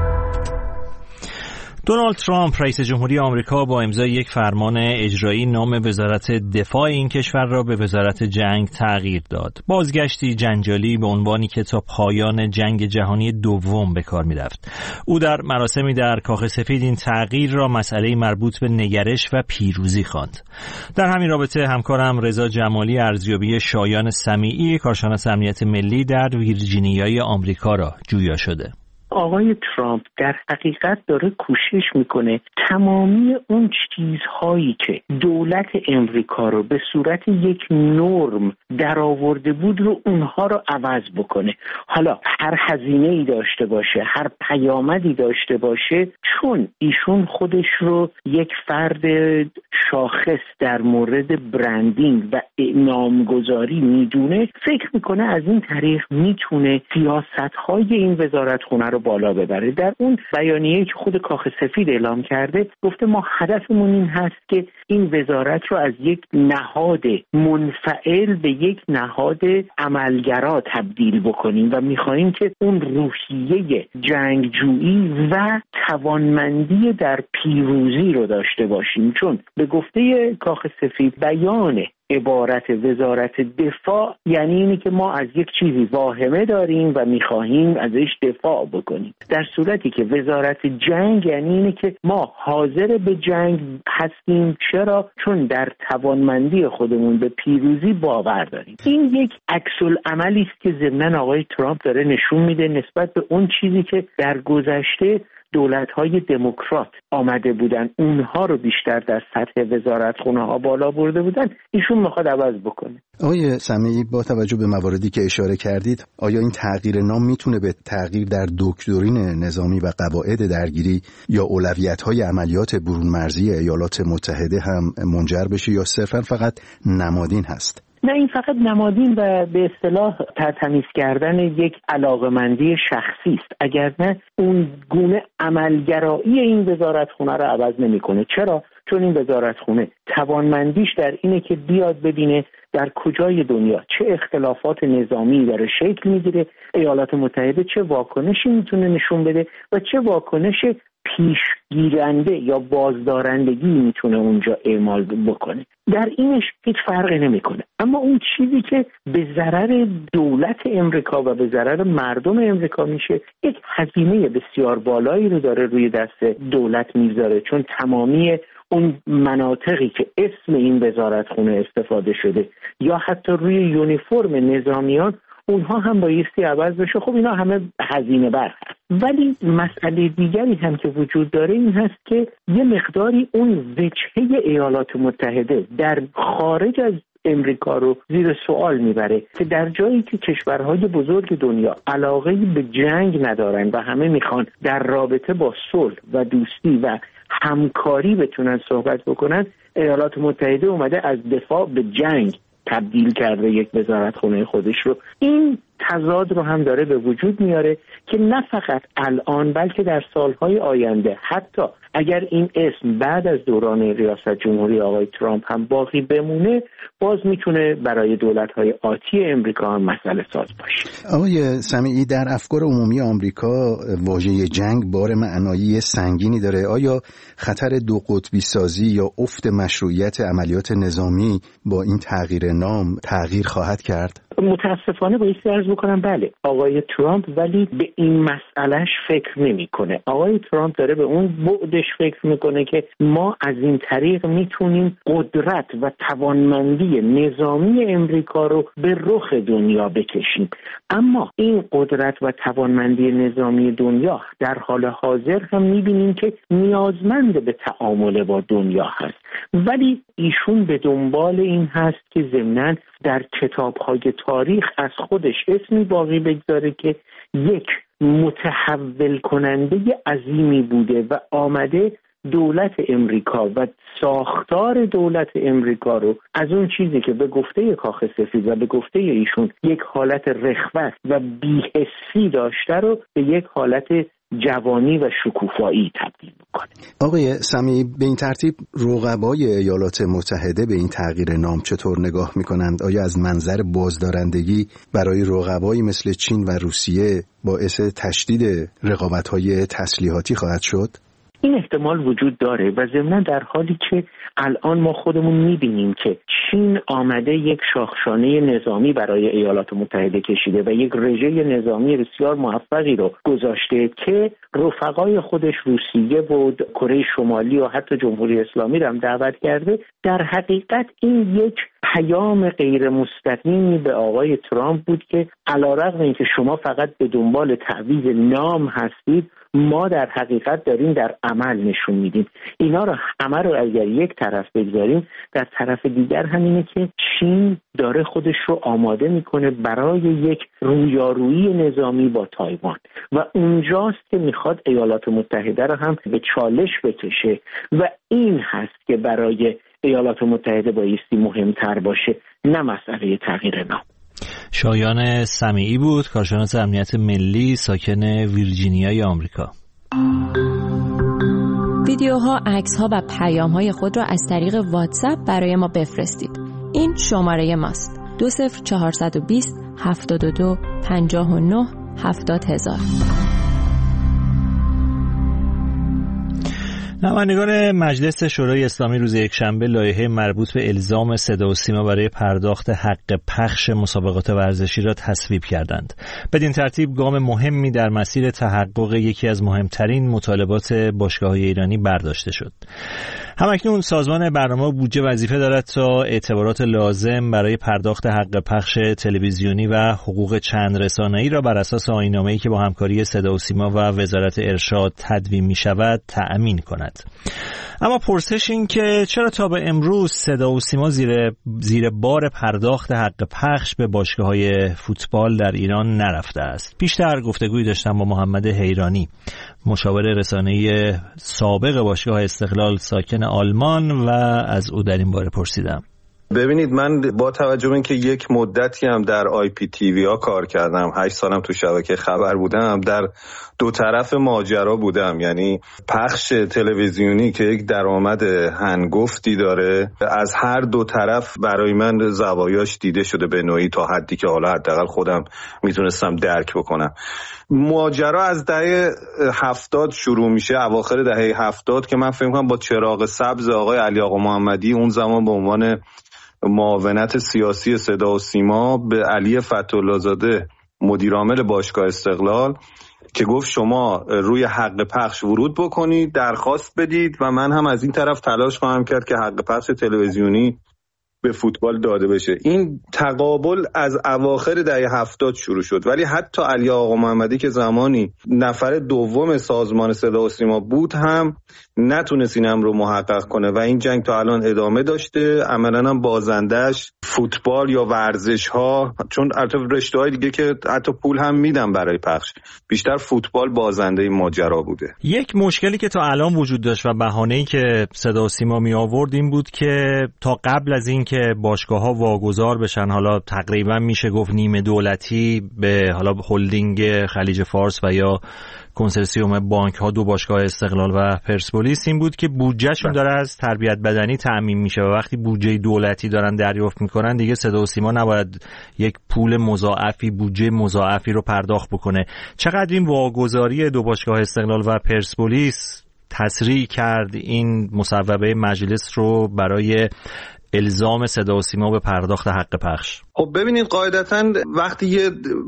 دونالد ترامپ رئیس جمهوری آمریکا با امضای یک فرمان اجرایی نام وزارت دفاع این کشور را به وزارت جنگ تغییر داد. بازگشتی جنجالی به عنوانی که تا پایان جنگ جهانی دوم به کار می‌رفت. او در مراسمی در کاخ سفید این تغییر را مسئله مربوط به نگرش و پیروزی خواند. در همین رابطه همکارم رضا جمالی ارزیابی شایان سمیعی کارشناس امنیت ملی در ویرجینیای آمریکا را جویا شده. آقای ترامپ در حقیقت داره کوشش میکنه تمامی اون چیزهایی که دولت امریکا رو به صورت یک نرم در آورده بود رو اونها رو عوض بکنه. حالا هر هزینه‌ای داشته باشه، هر پیامدی داشته باشه، چون ایشون خودش رو یک فرد شاخص در مورد برندینگ و نامگذاری میدونه، فکر میکنه از این طریق میتونه سیاست‌های این وزارتخونه رو بالا ببره. در اون بیانیه‌ای که خود کاخ سفید اعلام کرده گفته ما هدفمون این هست که این وزارت رو از یک نهاد منفعل به یک نهاد عملگرا تبدیل بکنیم و می‌خوایم که اون روحیه جنگجویی و توانمندی در پیروزی رو داشته باشیم، چون به گفته کاخ سفید بیان عبارت وزارت دفاع یعنی اینی که ما از یک چیزی واهمه داریم و میخواهیم ازش دفاع بکنیم، در صورتی که وزارت جنگ یعنی اینی که ما حاضر به جنگ هستیم. چرا؟ چون در توانمندی خودمون به پیروزی باور داریم. این یک عکس‌العملی است که ضمناً آقای ترامپ داره نشون میده نسبت به اون چیزی که در گذشته دولت‌های دموکرات آمده بودن، اونها رو بیشتر در سطح وزارتخونه‌ها بالا برده بودن، ایشون میخواد عوض بکنه. آقای سمیعی، با توجه به مواردی که اشاره کردید، آیا این تغییر نام میتونه به تغییر در دکترین نظامی و قواعد درگیری یا اولویت‌های عملیات برون مرزی ایالات متحده هم منجر بشه یا صرفاً فقط نمادین هست؟ نه، این فقط نمادین و به اصطلاح تمیز کردن یک علاقمندی شخصی است، اگر نه اون گونه عملگرایی این وزارتخونه رو عوض نمی‌کنه. چرا؟ چون این وزارتخونه توانمندیش در اینه که بیاد ببینه در کجای دنیا چه اختلافات نظامی داره شکل میگیره، ایالات متحده چه واکنشی میتونه نشون بده و چه واکنش پیشگیرنده یا بازدارندگی میتونه اونجا اعمال بکنه. در اینش هیچ فرقی نمیکنه. اما اون چیزی که به ضرر دولت امریکا و به ضرر مردم امریکا میشه، یک هزینه بسیار بالایی رو داره روی دست دولت میذاره، چون تمامی اون مناطقی که اسم این وزارتخونه استفاده شده یا حتی روی یونیفرم نظامیان اونها هم بایستی عوض بشه. خب اینا همه هزینه بر هست. ولی مسئله دیگری هم که وجود داره این هست که یه مقداری اون وجهه ایالات متحده در خارج از امریکا رو زیر سوال میبره که در جایی که کشورهای بزرگ دنیا علاقه به جنگ ندارن و همه میخوان در رابطه با صلح و دوستی و همکاری بتونن صحبت بکنن، ایالات متحده اومده از دفاع به جنگ تبدیل کرده یک وزارتخونه خودش رو. این تضاد رو هم داره به وجود میاره که نه فقط الان بلکه در سالهای آینده، حتی اگر این اسم بعد از دوران ریاست جمهوری آقای ترامپ هم باقی بمونه، باز میتونه برای دولت‌های آتی امریکا هم مسئله ساز باشه. آقای سمیعی، در افکار عمومی آمریکا واژه جنگ بار معنایی سنگینی داره. آیا خطر دو قطبی سازی یا افت مشروعیت عملیات نظامی با این تغییر نام تغییر خواهد کرد؟ متاسفانه بایستی عرض بکنم بله، آقای ترامپ ولی به این مسئلهش فکر نمی‌کنه. آقای ترامپ داره به اون بعدش فکر میکنه که ما از این طریق میتونیم قدرت و توانمندی نظامی امریکا رو به رخ دنیا بکشیم. اما این قدرت و توانمندی نظامی دنیا در حال حاضر هم میبینیم که نیازمند به تعامل با دنیا هست، ولی ایشون به دنبال این هست که ضمناً در کتاب‌های تاریخ از خودش اسمی باقی بگذاره که یک متحول کننده عظیمی بوده و آمده دولت امریکا و ساختار دولت امریکا رو از اون چیزی که به گفته کاخ سفید و به گفته ایشون یک حالت رخوت و بی‌حسی داشته رو به یک حالت جوانی و شکوفایی تبدیل میکنه. آقای سمیعی، به این ترتیب رقبای ایالات متحده به این تغییر نام چطور نگاه میکنند؟ آیا از منظر بازدارندگی برای رقبایی مثل چین و روسیه باعث تشدید رقابت‌های تسلیحاتی خواهد شد؟ این احتمال وجود داره و ضمناً در حالی که الان ما خودمون میبینیم که چین آمده یک شاخشانه نظامی برای ایالات متحده کشیده و یک رژه نظامی بسیار موفقی رو گذاشته که رفقای خودش روسیه و کره شمالی و حتی جمهوری اسلامی رو هم دعوت کرده. در حقیقت این یک پیام غیر مستقیمی به آقای ترامپ بود که علیرغم اینکه شما فقط به دنبال تعویض نام هستید، ما در حقیقت داریم در عمل نشون میدیم. اینا رو همه رو اگر یک طرف بگذاریم، در طرف دیگر همینه که چین داره خودش رو آماده میکنه برای یک رویارویی نظامی با تایوان و اونجاست که میخواد ایالات متحده رو هم به چالش بکشه و این هست که برای ایالات متحده بایستی مهمتر باشه، نه مسئله تغییر نام. شایان سمیعی بود، کارشناس امنیت ملی ساکن ویرجینیای آمریکا. ویدیوها، عکس‌ها و پیام‌های خود را از طریق واتساپ برای ما بفرستید. این شماره ماست: 20420 72 59 70000. نمایندگان مجلس شورای اسلامی روز یکشنبه لایحه مربوط به الزام صدا و سیما برای پرداخت حق پخش مسابقات ورزشی را تصویب کردند. بدین ترتیب گام مهمی در مسیر تحقق یکی از مهمترین مطالبات باشگاه‌های ایرانی برداشته شد. همکنون سازمان برنامه و بودجه وظیفه دارد تا اعتبارات لازم برای پرداخت حق پخش تلویزیونی و حقوق چند رسانه‌ای را بر اساس آیین‌نامه‌ای که با همکاری صدا و سیما و وزارت ارشاد تدوین می‌شود تأمین کند. اما پرسش این که چرا تا به امروز صدا و سیما زیر بار پرداخت حق پخش به باشگاه‌های فوتبال در ایران نرفته است؟ پیشتر گفتگویی داشتم با محمد حیرانی، مشاور رسانه‌ای سابق باشگاه استقلال ساکن آلمان، و از او در این باره پرسیدم. ببینید من با توجه به اینکه یک مدتی هم در IPTV ها کار کردم، 8 سالم تو شبکه خبر بودم، در دو طرف ماجرا بودم. یعنی پخش تلویزیونی که یک درآمد هنگفتی داره، از هر دو طرف برای من زوایاش دیده شده به نوعی تا حدی که حالا حداقل خودم میتونستم درک بکنم. ماجرا از دهه 70 شروع میشه، اواخر دهه 70 که من فکر می‌کنم با چراغ سبز آقای علی آقا محمدی اون زمان به عنوان معاونت سیاسی صدا و سیما به علی فتح‌الله زاده مدیر عامل باشگاه استقلال که گفت شما روی حق پخش ورود بکنید، درخواست بدید و من هم از این طرف تلاش خواهم کرد که حق پخش تلویزیونی به فوتبال داده بشه. این تقابل از اواخر دهه 70 شروع شد، ولی حتی علی آقا محمدی که زمانی نفر دوم سازمان صدا و سیما بود هم نتونست این امر رو محقق کنه و این جنگ تا الان ادامه داشته. عملاً هم بازندش فوتبال یا ورزش ها، چون البته رشته های دیگه که حتی پول هم میدن برای پخش، بیشتر فوتبال بازنده این ماجرا بوده. یک مشکلی که تا الان وجود داشت و بهانه‌ای که صدا و سیما می آورد این بود که تا قبل از این که باشگاه‌ها واگذار بشن، حالا تقریبا میشه گفت نیمه دولتی، به حالا هلدینگ خلیج فارس و یا کنسرسیوم بانک ها دو باشگاه استقلال و پرسپولیس، این بود که بودجهشون داره از تربیت بدنی تأمین میشه و وقتی بودجه دولتی دارن دریافت میکنن دیگه صدا و سیما نباید یک پول مضاعفی، بودجه مضاعفی رو پرداخت بکنه. چقدر این واگذاری دو باشگاه استقلال و پرسپولیس تسریع کرد این مصوبه مجلس رو برای الزام صدا و سیما به پرداخت حق پخش؟ خب ببینید قاعدتاً وقتی یه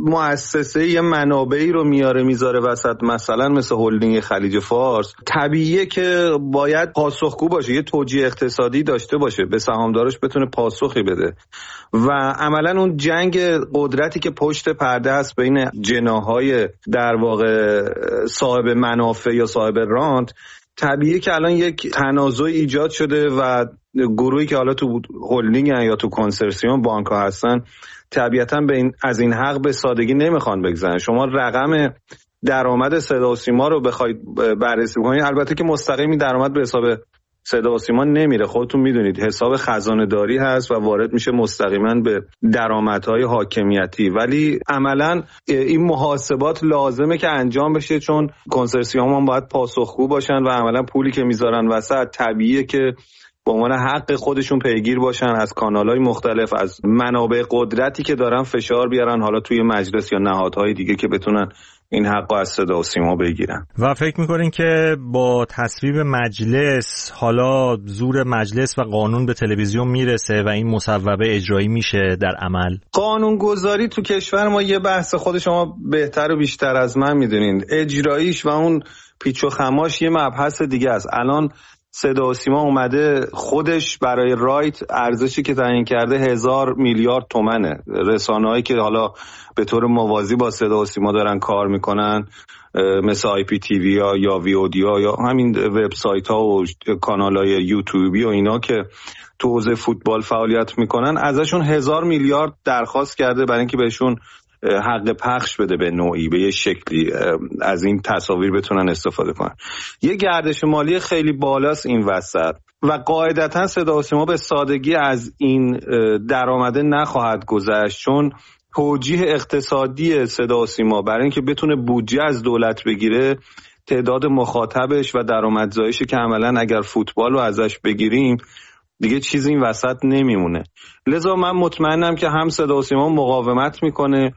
مؤسسه یه منابعی رو میذاره وسط، مثلا مثل هلدینگ خلیج فارس، طبیعیه که باید پاسخگو باشه، یه توجیه اقتصادی داشته باشه، به سهامدارش بتونه پاسخی بده و عملاً اون جنگ قدرتی که پشت پرده هست بین جناح‌های در واقع صاحب منافع یا صاحب رانت، طبیعیه که الان یک تنازع ایجاد شده و گروهی که حالا تو هلدینگ یا تو کنسرسیوم بانک ها هستن طبیعتاً از این حق به سادگی نمیخوان بگذارن. شما رقم درآمد صدا و سیما رو بخواید بررسی کنید، البته که مستقیمی درآمد به حساب صدا و سیما نمیره، خودتون میدونید حساب خزانه داری هست و وارد میشه مستقیما به درآمدهای حاکمیتی، ولی عملاً این محاسبات لازمه که انجام بشه چون کنسرسیوم هم باید پاسخگو باشن و عملاً پولی که میذارن وسط طبیعیه که به عنوان حق خودشون پیگیر باشن، از کانال‌های مختلف، از منابع قدرتی که دارن فشار بیارن حالا توی مجلس یا نهادهای دیگه که بتونن این حق از صدا و سیما بگیرن. و فکر میکنین که با تصویب مجلس حالا زور مجلس و قانون به تلویزیون میرسه و این مصوبه اجرایی میشه در عمل؟ قانون گذاری تو کشور ما یه بحث، خود شما بهتر و بیشتر از من میدونین، اجراییش و اون پیچ و خماش یه مبحث دیگه است. الان صدا و سیما اومده خودش برای رایت ارزشی که تعیین کرده 1000 میلیارد تومنه. رسانه‌هایی که حالا به طور موازی با صدا و سیما دارن کار میکنن مثل IPTV یا VOD یا همین وبسایت ها و کانال های یوتیوبی و اینا که تو حوزه فوتبال فعالیت میکنن، ازشون 1000 میلیارد درخواست کرده برای اینکه بهشون حق پخش بده به نوعی، به یه شکلی از این تصاویر بتونن استفاده کنن. یه گردش مالی خیلی بالاست این وسط و قاعدتا صدا و سیما به سادگی از این درآمده نخواهد گذشت، چون توجیه اقتصادی صدا و سیما برای اینکه بتونه بودجه از دولت بگیره تعداد مخاطبش و درآمدزاییشه که عملاً اگر فوتبال رو ازش بگیریم دیگه چیزی این وسط نمیمونه. لذا من مطمئنم که هم صدا و سیما مقاومت میکنه،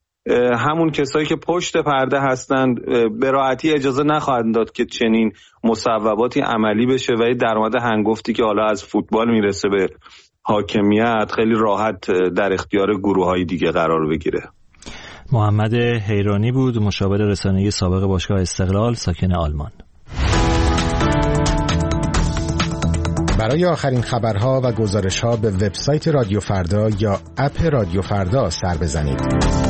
همون کسایی که پشت پرده هستن به راحتی اجازه نخواهند داد که چنین مصوباتی عملی بشه و یه درآمد هنگفتی که حالا از فوتبال میرسه به حاکمیت خیلی راحت در اختیار گروه‌های دیگه قرار بگیره. محمد حیرانی بود، مشاور رسانه‌ای سابق باشگاه استقلال، ساکن آلمان. برای آخرین خبرها و گزارش‌ها به وبسایت رادیو فردا یا اپ رادیو فردا سر بزنید.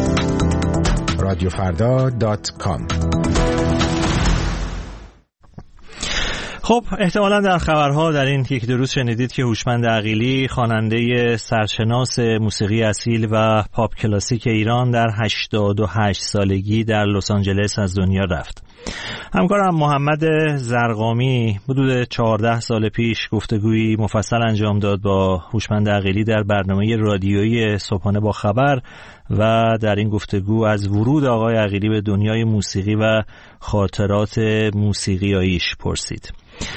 radiofarda.com. خب احتمالاً در خبرها در این یک دو روز شنیدید که هوشمند عقیلی، خواننده سرشناس موسیقی اصیل و پاپ کلاسیک ایران، در 88 سالگی در لس آنجلس از دنیا رفت. همکارم محمد زرقامی حدود 14 سال پیش گفتگویی مفصل انجام داد با هوشمند عقیلی در برنامه رادیویی صبحانه با خبر و در این گفتگو از ورود آقای عقیلی به دنیای موسیقی و خاطرات موسیقیاییش پرسید.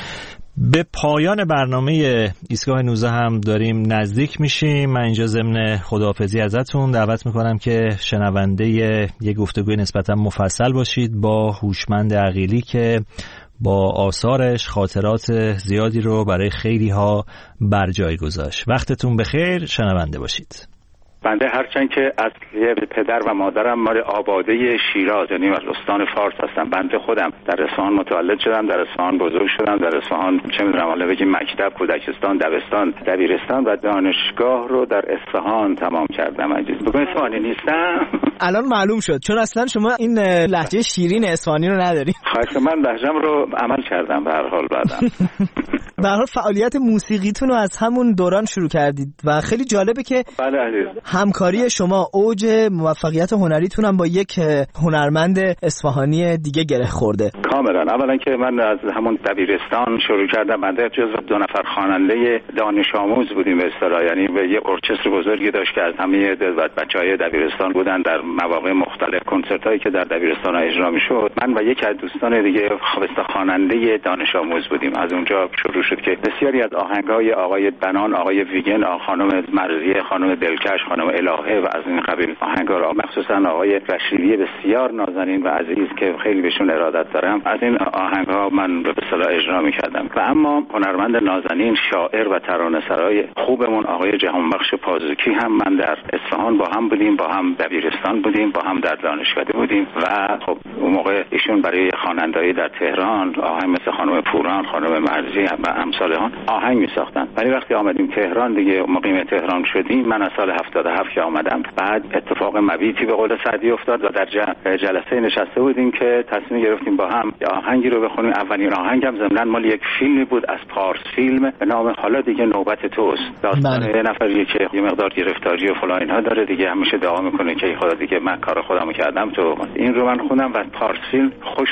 به پایان برنامه ایستگاه 19 هم داریم نزدیک میشیم. من اینجا ضمن خداحافظی ازتون دعوت میکنم که شنونده یک گفتگوی نسبتا مفصل باشید با هوشمند عقیلی که با آثارش خاطرات زیادی رو برای خیلی ها بر جای گذاشت. وقتتون بخیر، شنونده باشید. بنده هرچند که اصلی پدر و مادرم مال آباده شیراز، یعنی از استان فارس هستم. بنده خودم در اصفهان متولد شدم، در اصفهان بزرگ شدم، در اصفهان چه می‌دونم حالا بگیم مکتب، کودکستان، دبستان، دبیرستان و دانشگاه رو در اصفهان تمام کردم. عزیز بگم اصفهانی نیستم. الان معلوم شد، چون اصلا شما این لهجه شیرین اصفهانی رو ندارید. خواهش من لهجه‌م رو عمل کردم به هر حال بعدم. به هر حال فعالیت موسیقیتون رو از همون دوران شروع کردید و خیلی جالبه که بله عزیز، همکاری شما اوج موفقیت هنریتون هم با یک هنرمند اصفهانی دیگه گره خورده. کاملا. اولا که من از همون دبیرستان شروع کردم. بنده جزو 2 نفر خواننده دانش آموز بودیم به اصطلاح، یعنی به یه ارکستر بزرگی داشت که از همه بچهای دبیرستان بودن. در مواقع مختلف کنسرتایی که در دبیرستان اجرا میشد، من و یکی از دوستان دیگه خواننده دانش آموز بودیم. از اونجا شروع شد که بسیاری از آهنگای آقای بنان، آقای ویگن، خانم مرضیه، خانم دلکش، خانم الهه و از این قبیل آهنگا را، مخصوصا آقای رشیدی بسیار نازنین و عزیز که خیلی بهشون ارادت دارم، از این آهنگا من به اصطلاح اجرا می‌کردم. و اما هنرمند نازنین، شاعر و ترانه‌سرای خوبمون آقای جهانبخش پازوکی هم من در اصفهان با هم بودیم، با هم دبیرستان بودیم، با هم در دانشکده بودیم و خب اون موقع ایشون برای خوانندگی در تهران آهنگ مثل خانم پوران، خانم مرضی و امثال آن آهنگ می‌ساختن. ولی وقتی آمدیم تهران دیگه، مقیم تهران شدیم، من از سال 77 که آمدم، بعد اتفاق مبیتی به قول سعدی افتاد و در جلسه نشسته بودیم که تصمیم گرفتیم با هم آهنگی رو بخونیم. اولین آهنگم ضمن مال یک فیلمی بود از پارس فیلم به نام حالا دیگه نوبت توست. داستان یه نفری که یه مقدار گرفتاری و فلان اینها داره دیگه، همیشه دعا میکنه که خدا دیگه من کار خودمو کردم تو. این رو من خوندم و پارس فیلم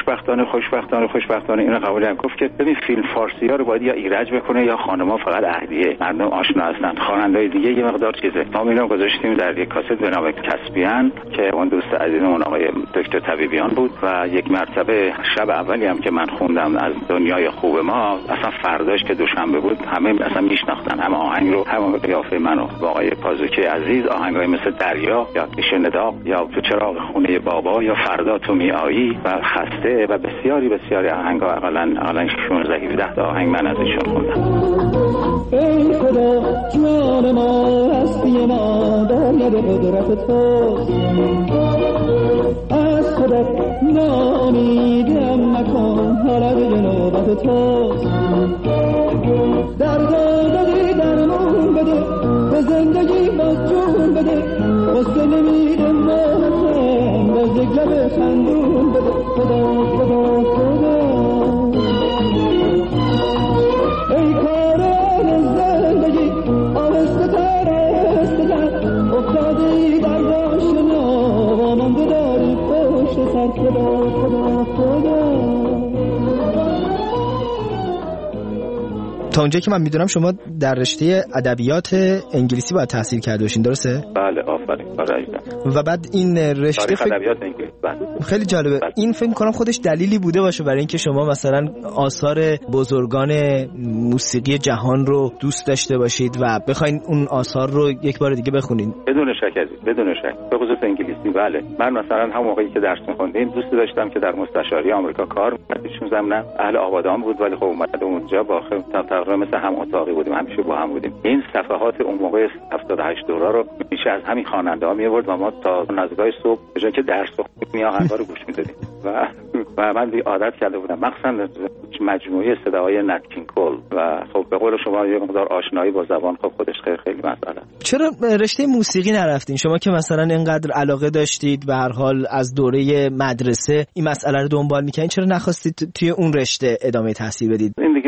خوشبختانه اینو قبول کردم. گفت که ببین فیلم فارسی‌ها رو باید یا ایرج بکنه یا خانم‌ها فقط عهدیه، مردم آشنا هستن، خواننده‌های دیگه یه مقدار چیزه. ما اینو گذاشتیم در یک کاست به نام کسبیان که اون دوست عزیزمون آقای دکتر طبیبیان بود و یک مرتبه شب اولی هم که من خوندم از دنیای خوب ما، اصلا فرداش که دوشنبه بود همه اصلا میشناختن، همه آهنگ رو، همه قیافه منو با آقای پازوکی عزیز، آهنگای مثل دریا یا پیش نداغ یا تو چراغ خونه بابا یا فردا تو میایی و خسته و بسیاری آهنگا، اقلا 16-17 تا آهنگ من ازشون خوندم. ای خدا جان ما هستی ما در ید قدرت توست، از خودت نامیدم مکن حالا دیگه نوبت توست. دردی درمون بده، به زندگی باز جون بده، غصه نمیده ماهتم باز یک لب خندون بده. خدا خدا خدا ای کاران زندگی آهسته تر افتادی در داشنا و مانده داری پشت سر. خدا خدا خدا. تا اونجایی که من میدونم شما در رشته ادبیات انگلیسی باید تحصیل کرده باشین، درسته؟ بله آفرین. و بعد این رشته ادبیات انگلیسی خیلی جالبه. این فکر کنم خودش دلیلی بوده باشه برای اینکه شما مثلا آثار بزرگان موسیقی جهان رو دوست داشته باشید و بخواید اون آثار رو یک بار دیگه بخونید. بدون شک عزیز، بدون شک. به خصوص انگلیسی. بله من مثلا هم موقعی که درس می‌خوندیم دوست داشتم که در مستشاری آمریکا کار می‌کردم. ایشون ضمن اهل آبادان بود ولی خب اومد اونجا با تقریبا مثل هم اتاقی بودیم، همیشه با هم بودیم. این صفحات اون موقع 78 دوره رو میشه از همین خواننده‌ها می‌آورد و ما تا نزدیکای صبح به جای که درس بخونیم آهنگا رو گوش می‌دادیم و من دیگه عادت کرده بودم، مخصوصا مجموعه صداهای نت کینگ کول و خب به قول شما یه مقدار آشنایی با زبان خب خودش خیلی مسئله. چرا رشته موسیقی نرفتین شما که مثلا اینقدر علاقه داشتید به هر حال از دوره مدرسه این مسئله رو دنبال می‌کنین؟ چرا نخواستید توی اون رشته ادامه تحصیل بدید؟ این دیگه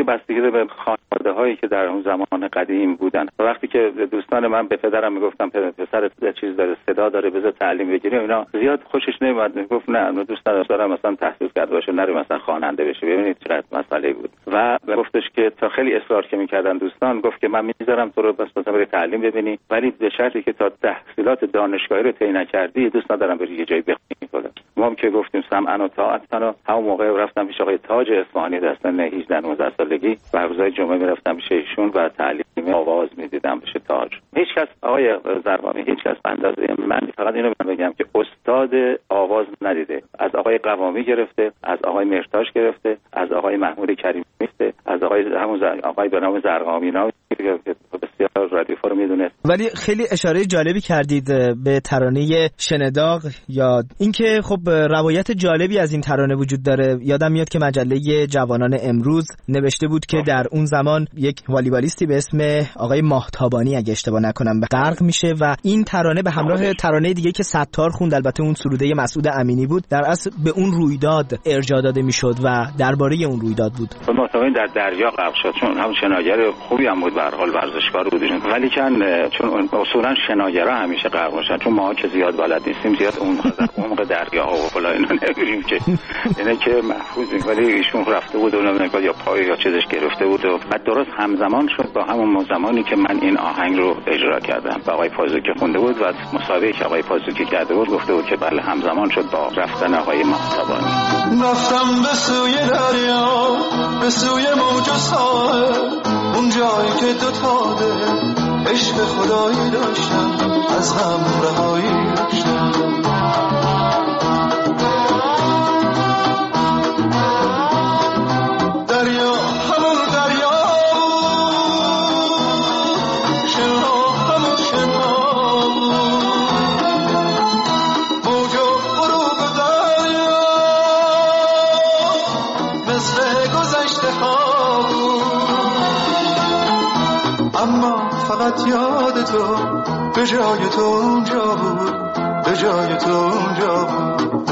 بستگی داره به خانواده‌هایی که در اون زمان قدیم بودن. وقتی که دوستان من به پدرم میگفتم پسر چیز داره، صدا داره، بذار تعلیم بگیره، اینا زیاد خوشش نمیاد. میگفت نه دوست ندارم مثلا تحصیل کرده باشه، نره مثلا خواننده بشه. ببینید چقدر مسئله بود. و گفتش که تا خیلی اصرار که میکردن دوستان، گفت که من میذارم تو رو بس مثلا بری تعلیم ببینی، ولی به شرطی که تا تحصیلات دانشگاهی رو طی نکردی دوست ندارم بری یه جایی بخونی. ما هم که گفتیم سمعا و طاعتن، و همون موقع رفتم پیش آقای تاج اصفهانی در سن 18-19 سالگی و روزهای جمعه میرفتم پیش ایشون و تعلیم آواز میدیدم پیش تاج. هیچ کس آقای زرقامی، هیچ کس به اندازه من، فقط اینو بگم که استاد آواز ندیده. از آقای قوامی گرفته، از آقای مرتاش گرفته، از آقای محمود کریمی گرفته، از آقای به نام زرقامی نام که بسیار رادیو فارو میدونه. ولی خیلی اشاره جالبی کردید به ترانه شنه‌داغ، یا اینکه خب روایت جالبی از این ترانه وجود داره. یادم میاد که مجله جوانان امروز نوشته بود که در اون زمان یک والیبالیستی به اسم آقای ماهتابانی اگه اشتباه نکنم به غرق میشه و این ترانه به همراه ترانه دیگه که ستار خوند، البته اون سروده مسعود امینی بود، در اصل به اون رویداد ارجاع داده میشد و درباره اون رویداد بود. ماهتابانی در دریا غرق شد، چون هم شناگر خوبی هم بود، به هر حال ورزشکار بود، ولی چون اصولا شناگرها همیشه غرق میشن، چون ما که زیاد بلد نیستیم، زیاد اون عمق دریا و فلا اینا نمیریم که اینه که محفوظیم. ولی ایشون رفته بود اون یا پای یا چیزش گرفته بود و بعد درست همزمان شد با همون زمانی که من این آهنگ رو اجرا کردم. آقای پازوکی خونده بود و مصاحبه‌ای که آقای پازوکی کرده بود گفته بود که بله همزمان شد با رفتن آقای ماهتابانی. رفتم به سوی دریا، به سوی موج و ساحل، اون جایی که دوتا دل عشق خدایی داشتن، از غم رهایی داشتن. دریا همون دریا بود، شنا همون شنا بود، موج و غروب دریا مثل گذشته ها بود. اما فقط یاد تو به جای تو اونجا بود، به جای تو اونجا بود.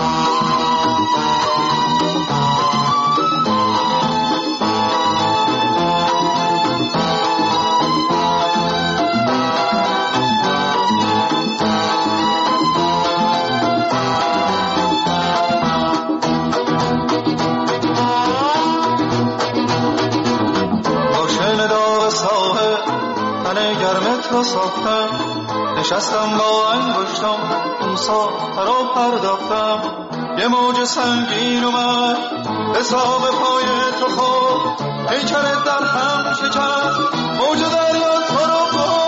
ساختم نشستم با انگشتم اون ساحه را پرداختم، یه موج سنگین اومد حساب پای تو خود، پیکرت در هم شکست، موج دریا تو رو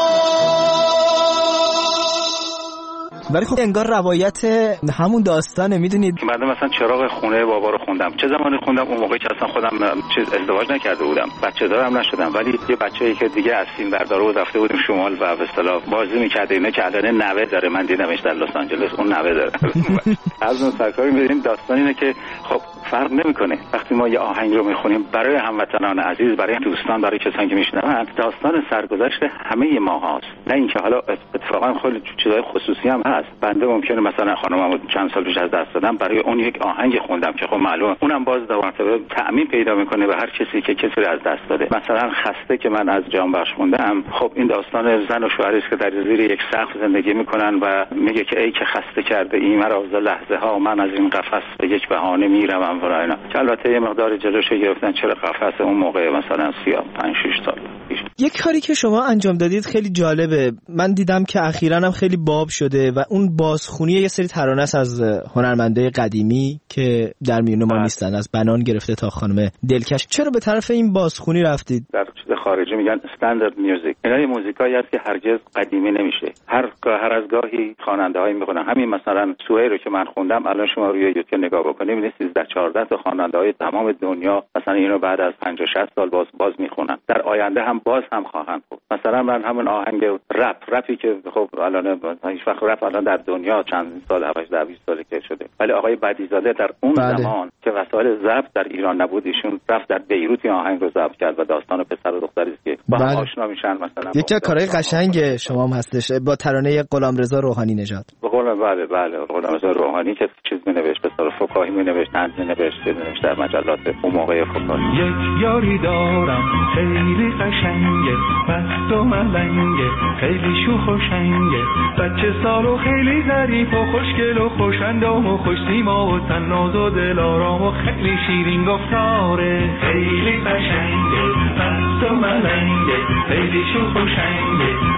ولی خب انگار روایت همون داستانه. میدونید بعد مثلا چراغ خونه بابا رو خوندم. چه زمانی خوندم؟ اون موقعی که اصلا خودم چیز ازدواج نکرده بودم، بچه دارم نشدم، ولی یه بچه‌ای که دیگه از فیلم بردار بود رفته بودیم شمال و به اصطلاح بازی می‌کرده، اینه که الان نوه داره، من دیدمش در لس آنجلس، اون نوه داره. از اون سرکاری می‌بینیم داستان اینه که خب فرق نمی‌کنه وقتی ما یه آهنگ رو می‌خونیم برای هموطنان عزیز، برای دوستان، برای کسانی که می‌شنون، داستان سرگذشت همه ما هاست، نه اینکه حالا اتفاقا خیلی چیزای خصوصی هم هست. بنده ممکنه مثلا خانممو چند سال پیش از دست دادم، برای اون یک آهنگ خوندم که خب معلومه اونم باز دو مرتبه تأمین پیدا میکنه به هر کسی که کسی رو از دست داده. مثلا خسته که من از جانبخش خوندم، خب این داستان زن و شوهری است که در زیر یک سقف زندگی میکنن و میگه که ای که خسته کرده ای مرا ز لحظه ها، من از این قفس به یک بهانه میروم و اینا، که البته یه مقدار جلوش گرفتن چرا قفس اون موقع مثلا 35-6 سال پیش. یک کاری که شما انجام دادید خیلی جالبه، من دیدم که اخیراً هم خیلی باب شده و اون بازخونی یه سری ترانه است از هنرمندای قدیمی که در میون ما نیستن، از بنان گرفته تا خانم دلکش. چرا به طرف این بازخونی رفتید؟ در خارجی میگن استاندارد میوزیک. اینا موزیکایی است که هرگز قدیمی نمیشه. هر از گاهی خواننده‌هایی میخونن. همین مثلا سوهی رو که من خوندم، الان شما روی یوتیوب نگاه بکنید می‌بینید 13-14 تا خواننده‌های تمام دنیا مثلا اینو بعد از 50-60 سال باز میخونن. در آینده هم باز هم خواهند خوند. مثلا من همون آهنگ رپی که خب الان هیچ وقت رپ الان در دنیا چند سال 18-20 سال که شده، ولی آقای بدیزاده در اون زمان که وسایل ضبط در ایران نبود، ایشون رفت در بیروت این آهنگ رو ضبط کرد و داستان پسر و دختری است که با هم آشنا میشن. مثلا یکی از کارهای قشنگ شما هم هستش با ترانه غلامرضا روحانی نژاد. بله غلامرضا روحانی که چیز می‌نوشت، به طرف فکاهی می‌نوشت، طنز می‌نوشت در مجلات اون موقع فکاهی. یک یاری دارم خیلی قشنگه، مست و ملنگه، خیلی شوخ و شنگه، بچه سال و خیلی ظریف و خوشگل و خوش‌اندام و خوش سیما و طناز و دلارام و خیلی شیرین گفتاره، خیلی قشنگه، مست و ملنگه، خیلی شوخ و شنگه.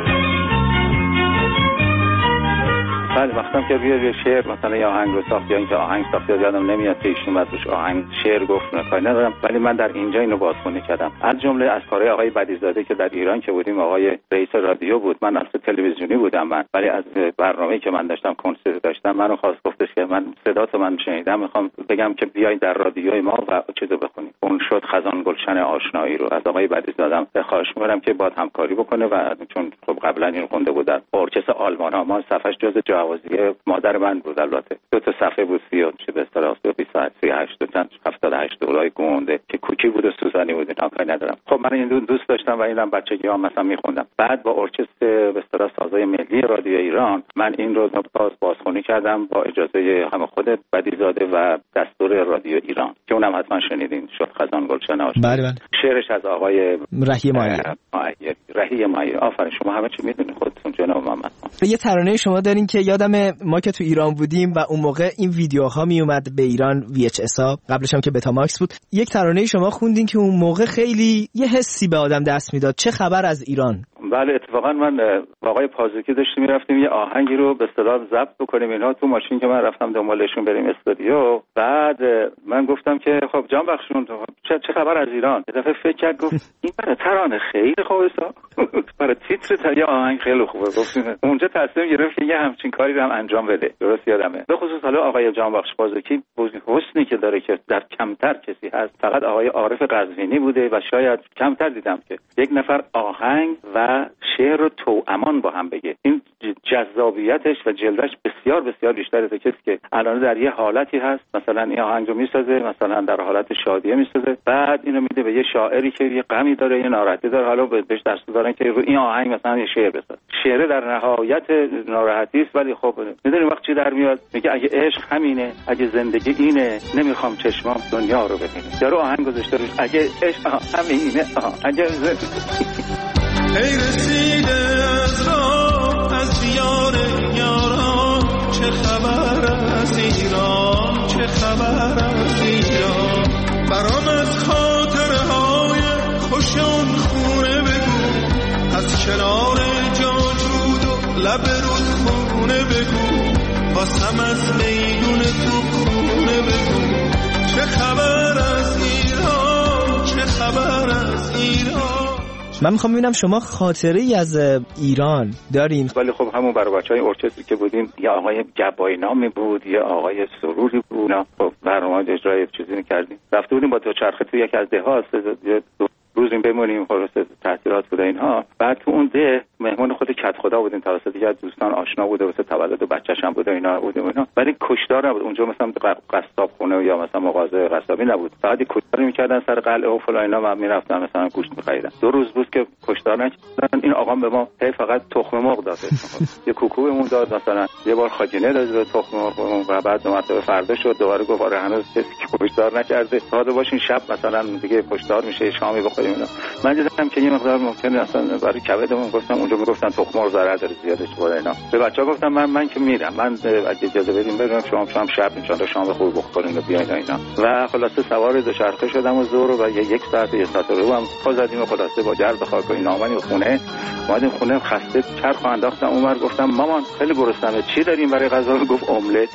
بعد وقتم که روی شعر مثلا یا آهنگ رو ساخت یا اینکه آهنگ ساخت یادم نمیاد که ایشون بعدش آهنگ شعر گفت، کاری ندارم، ولی من در اینجا اینو بازخوانی کردم. از جمله از کارهای آقای بدیزاده که در ایران که بودیم، آقای رئیس رادیو بود، من اصلا تلویزیونی بودم من، ولی از برنامه‌ای که من داشتم کنسرت داشتم منو خواست، گفتش که من صداتو من شنیدم، میخوام بگم که بیاید در رادیوی ما و چیزو بخونید. اون شد خزان گلشن آشنایی رو. از آقای بدیزاده خواهش می‌کنم که با همکاری بکنه و چون خب قبلا این خونده بود در ارکستر آلمان ها، ما صفحش جزء جوازی مادر من بود، البته 2 تا صفحه بود، 30 چه به اصطلاح 28 تا 78 دورای گونده که کوکی بود و سوزانی بود، اینا کاری ندارم. خب من این دوست داشتم و اینم بچگیام مثلا میخوندم. بعد با ارکستر به اصطلاح سازای ملی رادیو ایران من این رو بازخوانی کردم با اجازه هم خود بدیزاده و دستور رادیو ایران که اونم حتما شنیدین، شد خزان گلشن آشنایی. بله. شعرش از آقای رهی مایری. آفرین، شما همه چی میدونید خودتون جناب محمد. یه ترانه شما دارین که یادم ما که تو ایران بودیم و اون موقع این ویدیوها می اومد به ایران VHS ها، قبلش هم که بتاماکس بود، یک ترانه شما خوندین که اون موقع خیلی یه حسی به آدم دست میداد. چه خبر از ایران؟ بله، اتفاقا من با آقای پازوکی داشتیم میرفتیم یه آهنگی رو به اصطلاح ضبط بکنیم اینا تو ماشین که من رفتم دنبالشون بریم استودیو. بعد من گفتم که خب جان بخشون چه خبر از ایران؟ یه دفعه فکر کرد گفت این برای ترانه خیلی خوبه، برای تیتر یه آهنگ خیلی خوبه. گفتیم اونجا تصمیم گرفت که یه همچین کاری رو هم انجام بده. درست یادمه. به خصوص حالا آقای جان بخش پازوکی حسنی که داره که در کمتر کسی هست، فقط آقای عارف قزوینی بوده و شاید کمتر دیدم که یک نفر آهنگ و شعر رو توامان با هم بگه. این جذابیتش و جلوش بسیار بسیار بیشتره از کسی که الان در یه حالتی هست، مثلا این آهنگ رو میسازه، مثلا در حالت شادیه میسازه، بعد اینو میده به یه شاعری که یه غمی داره، یه ناراحتی داره، حالا بهش دست دارن که رو این آهنگ مثلا یه شعر بساز. شعر در نهایت ناراحتی است، ولی خب میدونی وقت چی در میاد؟ میگه اگه عشق همینه، اگه زندگی اینه، نمیخوام چشمام دنیا رو ببینه. یارو آهنگ گذاشته روش اگه عشق همینه، اگه ای رسیده از راه از دیار یاران، چه خبر از ایران، چه خبر از ایران، برامت خاطرهای خوشان خونه بگو، از کنار جاجود و لب رودخونه بگو، واسم از میدون تو خونه بگو، چه خبر از ایران، چه خبر از ایران. من میخوام ببینم شما خاطره‌ای از ایران دارین؟ ولی خب همون برای بچهای ارکستری که بودیم، یا آقای جبایی نامی بود یا آقای سروری بود، خب برنامه اجرای چیزی کردیم. رفته بودیم با دوچرخه تو یکی از ده‌ها، روزیم بمونیم، خلاص تعطیلات بود اینها. بعد تو اون ده مهمون خود کت خدا بودیم، توسط یکی از دوستان آشنا بوده، واسه تولد بچه‌ش هم بوده اینا بودیم اینا. ولی کشدار نبود اونجا، مثلا قصاب خونه یا مثلا مغازه قصابی نبود، فقط کشدار می‌کردن سر قلعه و فلان اینا، من میرفتم مثلا گوشت می‌خریدم. 2 روز بود که کشدار نکردن. این آقا به ما فقط تخم مرغ داد، یه کوکوبمون داد، مثلا یه بار خاجینه داد به تخم مرغمون و بعد دو مرتبه فردا شد دوباره گفت آره هنوز کسی کشدار نکرده، داده باشین شب مثلا دیگه کشدار میشه شامی بخوریم اینا. من دیدم که یه مقدار ممکنه اصلا برای کبدمون، گفتم اونجا میگفتن تخم مرغ ضرر داره زیادش بالا اینا. به بچه‌ها گفتم من که میرم، من اگه اجازه بدین برم شما شب ان شاء الله شام خوب بخورین و بیاین اینا. و خلاصه سوار دوچرخه شدم و زور و یک ساعت رو هم پا زدیم و خلاصه با گرد خاک و اینا اومدیم خونه. اومدیم خونه خسته چرخ انداختم اونور، گفتم مامان خیلی گرسنمه، چی داریم برای غذا؟ گفت املت.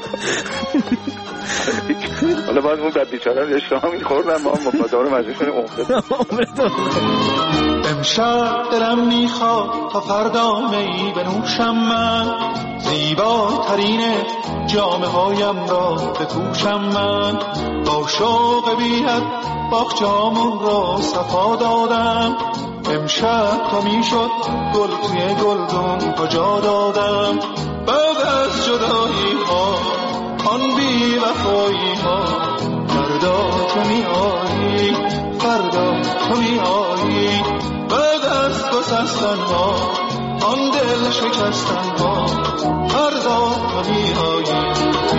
حالا بعد اون بعد بیچاره شام می‌خوردن، ما مفادار مجلسون املت. امشب دلم میخواد تا فردا می بنوشم، من زیباترین جامه هایم را بپوشم، من با شوق بی‌حد باغچه‌مون را صفا دادم، امشب تا میشد گل توی گلدون کجا دادم، بعد از جدایی ها آن بی وفایی ها فردا تو میایی، فردا تو میایی بعد از گسستن ها آن دل شکستن ها فردا تو میایی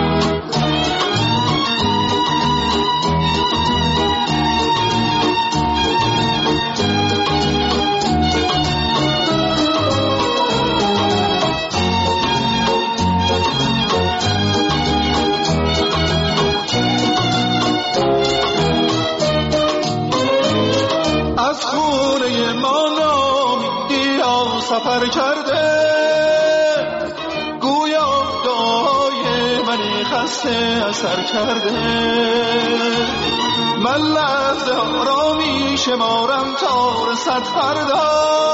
سفر کرده گویا دعای منی خسته اثر کرده من لحظه ها را می شمارم تا رسد فردا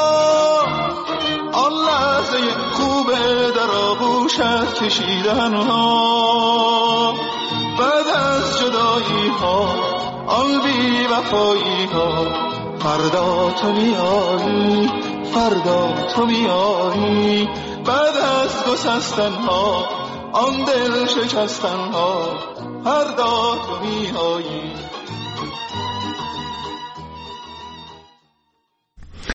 آن لحظه خوبه در آغوشت کشیدن ها بعد از جدایی ها آن بی وفایی ها فردا تو میایی فردا تو میایی بعد از گسستن ها آن دل شکستن ها فردا تو میایی